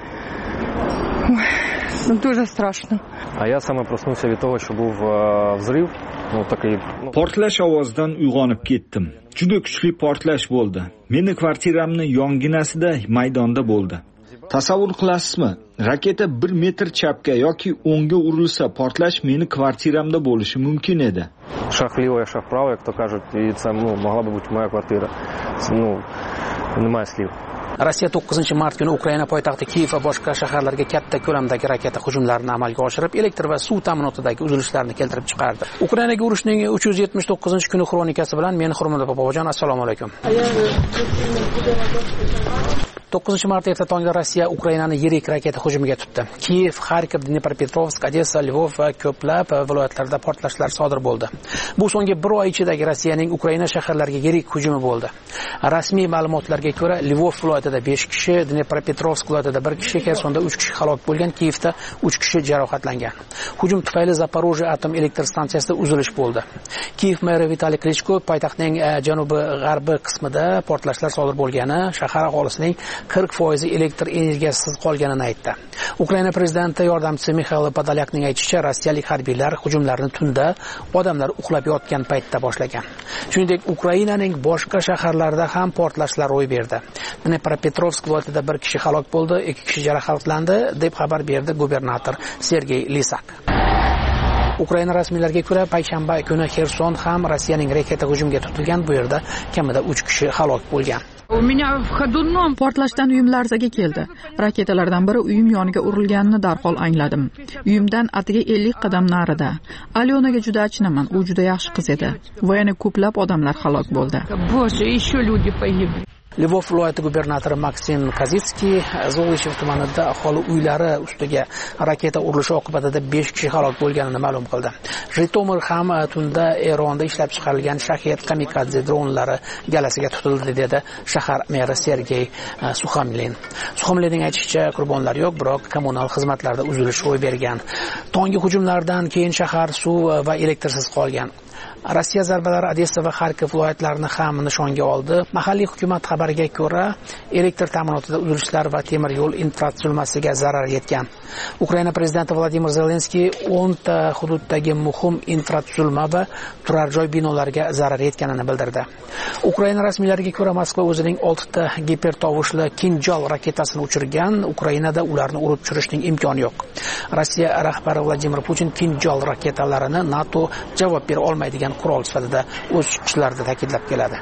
Дуже страшно. А я сам проснулся от того, что был взрыв. Ну такой portlash ovozidan uyg'onib ketdim. Juda kuchli portlash bo'ldi. Meni kvartiramni yonginasida maydonda bo'ldi. Tasavvur qilasizmi? Raketa bir metr chapga yoki o'ngga urilsa, portlash meni kvartiramda bo'lishi mumkin edi. Шаг влево, шаг вправо, кто кажет, и там, ну, могла бы быть моя квартира. Ну, немає слів. Rossiya to'qqizinchi mart kuni Ukraina poytaxti Kiyev va boshqa shaharlarga katta ko'lamdagi raketa hujumlarini amalga oshirib, elektr va suv ta'minotidagi uzilishlarni keltirib chiqardi. Ukrainaga urushning uch yuz yetmish to'qqizinchi kuni xonikasi bilan men Hurmat Popojon, assalomu alaykum. to'qqizinchi mart erta tongda Rossiya Ukrainani yirik raketa hujumiga tutdi. Kiyev, Xarkov, Dnepropetrovsk, Odessa, Lvov va ko'plab viloyatlarda portlashlar sodir bo'ldi. Bu so'nggi bir oy ichidagi Rossiyaning Ukraina shaharlariga yirik hujumi bo'ldi. Rasmiy ma'lumotlarga ko'ra, Lvov viloyatida besh kishi, Dnepropetrovsk viloyatida bir kishi, Xersonda uch kishi halok bo'lgan, Kiyevda uch kishi jarohatlangan. Hujum tufayli Zaporojye atom elektr stansiyasida uzilish bo'ldi. Kiyev meri Vitaliy Klichko poytaxtning janubi-g'arbi qismida portlashlar sodir bo'lgani, shahar aholisining qirq foiz elektr energiyasiz qolganini aytdi. Ukraina prezidenti yordamchisi Mixail Podolyakning aytishicha, rossiyalik harbiylar hujumlarni tunda odamlar uxlab yotgan paytda boshlagan. Shuningdek, Ukrainaning boshqa shaharlarida ham portlashlar ro'y berdi. Dnepropetrovsk viloyatida bir kishi halok bo'ldi, ikki kishi jarohatlandi, deb xabar berdi gubernator Sergey Lisak. Ukraina rasmiylariga ko'ra, payshanba kuni Xerson ham Rossiyaning raketa hujumiga tutilgan. Bu yerda kamida uch kishi halok bo'lgan. Portlashdan uyim larzaga keldi. Raketalardan biri uyim yoniga urilganini darhol angladim. Uyimdan atiga ellik qadam narida. Alyonaga juda achinaman. U juda yaxshi qiz edi. Va yana ko'plab odamlar halok bo'ldi. Lvov viloyati gubernatori Maksim Kazitskiy Zolyshev tumanida aholi uylari ustiga raketa urilishi oqibatida besh kishi halok bo'lganini ma'lum qildi. Jitomir ham tunda Eronda ishlab chiqarilgan Shahed kamikadze dronlari galasiga tutildi, dedi shahar meri Sergey Suxomlin. Suxomlinning aytishicha, qurbonlar yo'q, biroq kommunal xizmatlarda uzilish ro'y bergan. Tongi hujumlardan keyin shahar suv va elektrsiz qolgan. Rossiya zarbalari Odessa va Xarkov viloyatlarini ham nishonga oldi. Mahalliy hukumat xabariga ko'ra, elektr ta'minotida uzilishlar va temir yo'l infratuzilmasiga zarar yetgan. Ukraina prezidenti Vladimir Zelenskiy o'n ta hududdagi muhim infratuzilma va turar joy binolariga zarar yetganini bildirdi. Ukraina rasmiylariga ko'ra, Moskva o'zining olti ta gipertovushli Kinjal raketasini uchirgan. Ukrainada ularni urib tushirishning imkoni yo'q. Rossiya rahbari Vladimir Putin Kinjal raketalarini NATO javob bera olmaydigan qurol sifatida o'z chiqishlarida ta'kidlab keladi.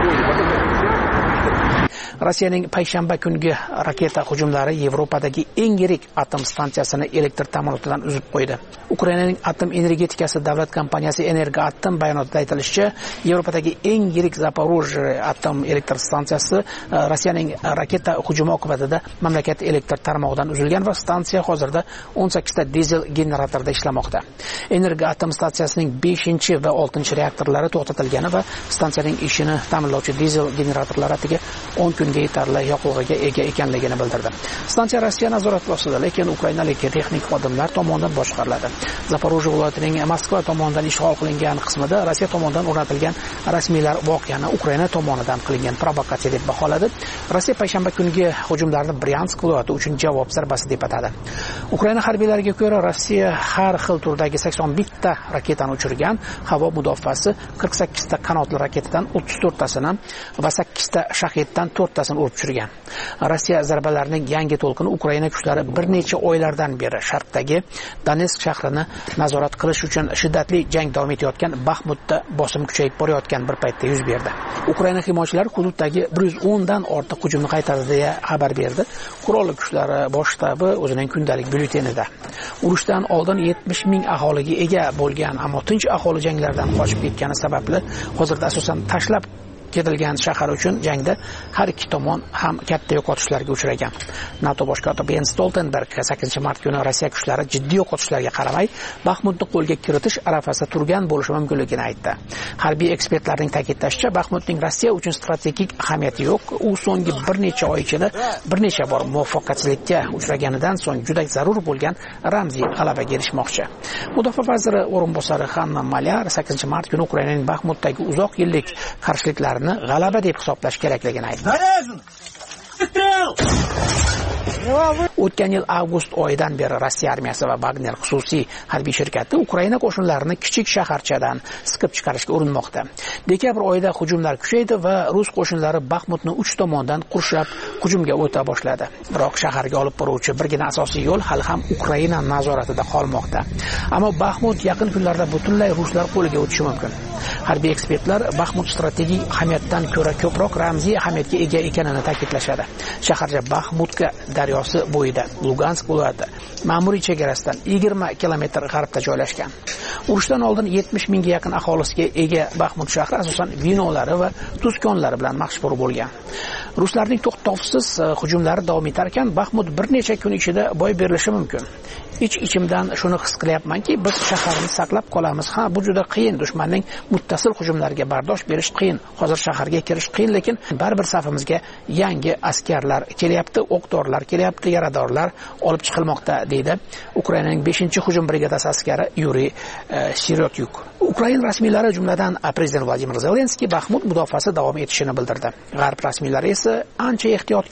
Rossiyaning payshanba kungi raketa hujumlari Yevropadagi eng yirik atom stansiyasini elektr ta'minotidan uzib qo'ydi. Ukrainaning atom energetikasi davlat kompaniyasi Energoatom bayonotida aytilishicha, Yevropadagi eng yirik Zaporojye atom elektr stansiyasi Rossiyaning raketa hujumi oqibatida mamlakat elektr tarmog'idan uzilgan va stansiya hozirda o'n sakkiz ta dizel generatorda ishlamoqda. Energoatom stansiyasining beshinchi va oltinchi reaktorlari to'xtatilgani va stansiyaning ishini ta'minlovchi dizel generatorlari atiga o'n kunga yetarli yoqilg'iga ega ekanligini bildirdi. Stansiya Rossiya nazorati ostida, lekin ukrainalik texnik xodimlar tomonidan boshqariladi. Zaporojye viloyatining Moskva tomonidan ishg'ol qilingan qismida Rossiya tomonidan o'rnatilgan rasmiylar voqeani Ukraina tomonidan qilingan provokatsiya deb baholadi. Rossiya payshanba kungi hujumlarni Bryansk viloyati uchun javob zarbasi deb atadi. Ukraina harbiylariga ko'ra, Rossiya har xil turdagi sakson bitta raketani uchirgan. Havo mudofaasi qirq sakkiz ta qanotli raketadan o'ttiz to'rt tasini va sakkiz ta Shaheddan to'rt tasini urib tushirgan. Rossiya zarbalarining yangi to'lqini Ukraina kuchlari bir necha oylardan beri sharqdagi Donetsk shahrini nazorat qilish uchun shiddatli jang davom etayotgan Baxmutda bosim kuchayib borayotgan bir paytda yuz berdi. Ukraina himoyachilari hududdagi bir yuz o'n dan ortiq hujumni qaytardi deya xabar berdi. Qurolli kuchlari bosh shtabi o'zining kundalik byulletenida. Urushdan oldin yetmish ming aholiga ega bo'lgan, ammo tinch aholi janglardan qochib ketgani sababli hozirda asosan tashlab ketilgan shahar uchun jangda har ikki tomon ham katta yo'qotishlarga uchragan. NATO bosh kotibi Jens Stoltenberg sakkizinchi mart kuni Rossiya kuchlari jiddiy yo'qotishlarga qaramay Baxmutni qo'lga kiritish arafasida turgan bo'lishi mumkinligini aytdi. Harbiy ekspertlarning ta'kidlashicha, Baxmutning Rossiya uchun strategik ahamiyati yo'q. U so'nggi bir necha oy ichida bir necha bor muvaffaqiyatsizlikka uchraganidan so'ng juda zarur bo'lgan ramziy g'alabaga erishmoqchi. Mudofaa vaziri o'rinbosari Hanna Malyar sakkizinchi mart kuni Ukrainaning Baxmutdagi uzoq yillik qarshiliklar g'alaba deb hisoblash kerakligini aytdi. O'tgan yil avgust oyidan beri Rossiya armiyasi va Wagner xususiy harbiy shirkati Ukraina qo'shinlarini kichik shaharchadan siqib chiqarishga urinmoqda. Dekabr oyida hujumlar kuchaydi va rus qo'shinlari Baxmutni uch tomondan qurshab hujumga o'ta boshladi. Biroq shaharga olib boruvchi birgina asosiy yo'l hali ham Ukraina nazoratida qolmoqda. Ammo Baxmut yaqin kunlarda butunlay ruslar qo'liga o'tishi mumkin. Harbiy ekspertlar Baxmut strategik ahamiyatdan ko'ra ko'proq ramziy ahamiyatga ega ekanini ta'kidlashadi. Shaharcha Baxmutka daryosi bo'yida, Lugansk viloyati ma'muriy chegarasidan yigirma kilometr g'arbda joylashgan. Urushdan oldin yetmish mingga yaqin aholisiga ega Baxmut shahri asosan vinolari va tuzkonlari bilan mashhur bo'lgan. Ruslarning to'xtovsiz hujumlari davom etar ekan, Baxmut bir necha kun ichida boy berilishi mumkin. Ich-ichimdan shuni his qilyapmanki, biz shaharni saqlab qolamiz. Ha, bu juda qiyin, dushmanning muttasil hujumlariga bardosh berish qiyin. Hozir shaharga kirish qiyin, lekin baribir safimizga yangi askarlar kelyapti, o'q-dorilar kelyapti, yaradorlar olib chiqilmoqda, deydi Ukrainaning beshinchi hujum brigadasi askari Yuriy Sirotyuk. Ukraina rasmiylari, jumladan prezident Vladimir Zelenskiy Baxmut mudofaasi davom etishini bildirdi. G'arb rasmiylari esa ancha ehtiyotkor.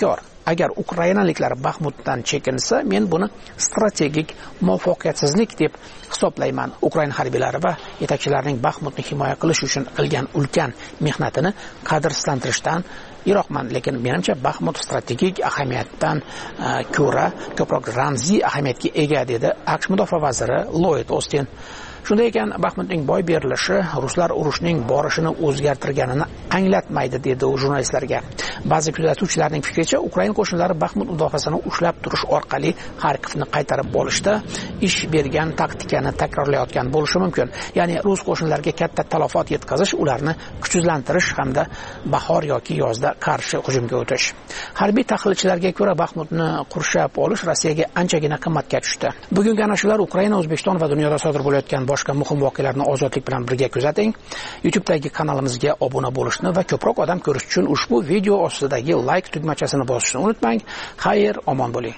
agar ukrainaliklar Baxmutdan chekinsa, men buni strategik muvaffaqiyatsizlik deb hisoblayman. Ukraina harbiylari va yetakchilarining Baxmutni himoya qilish uchun qilgan ulkan mehnatini qadrsizlantirishdan yiroqman, lekin menimcha Baxmut strategik ahamiyatdan ko'ra ko'proq ramziy ahamiyatga ega, dedi AQSh mudofaa vaziri Lloyd Austin. Shunday ekan, Baxmutning boy berilishi ruslar urushning borishini o'zgartirganini anglatmaydi, dedi u jurnalistlarga. Ba'zi kuzatuvchilarning fikricha, Ukraina qo'shinlari Baxmut mudofaasini ushlab turish orqali Xarkovni qaytarib olishda ish bergan taktikani takrorlayotgan bo'lishi mumkin. Ya'ni rus qo'shinlariga katta talafot yetkazish, ularni kuchsizlantirish hamda bahor yoki yozda qarshi hujumga o'tish. Harbiy tahlilchilarga ko'ra, Baxmutni qurshab olish Rossiyaga anchagina qimmatga tushdi. Bugungi ana shular Ukraina, O'zbekiston va dunyoda sodir bo'layotgan boshqa muhim voqealarni ozodlik bilan birga kuzating. YouTube'dagi kanalimizga obuna bo'lishni va ko'proq odam ko'rish uchun ushbu video ostidagi like tugmachasini bosishni unutmang. Xayr, omon bo'ling.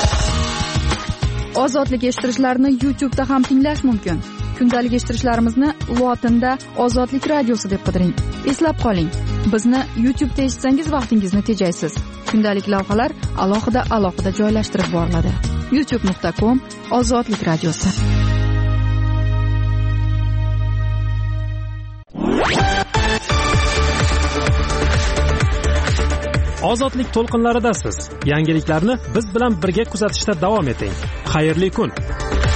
Ozodlik eshittirishlarni YouTube'da ham tinglash mumkin. Kundalik eshittirishlarimizni lotinda Ozodlik radiosi deb qidiring. Eslab qoling, bizni YouTube'da eshitsangiz vaqtingizni tejaysiz. Kundalik lavhalar alohida alohida joylashtirib boriladi. youtube nuqta com Ozodlik radiosi. Ozodlik to'lqinlaridasiz. Yangiliklarni biz bilan birga kuzatishda davom eting. Xayrli kun.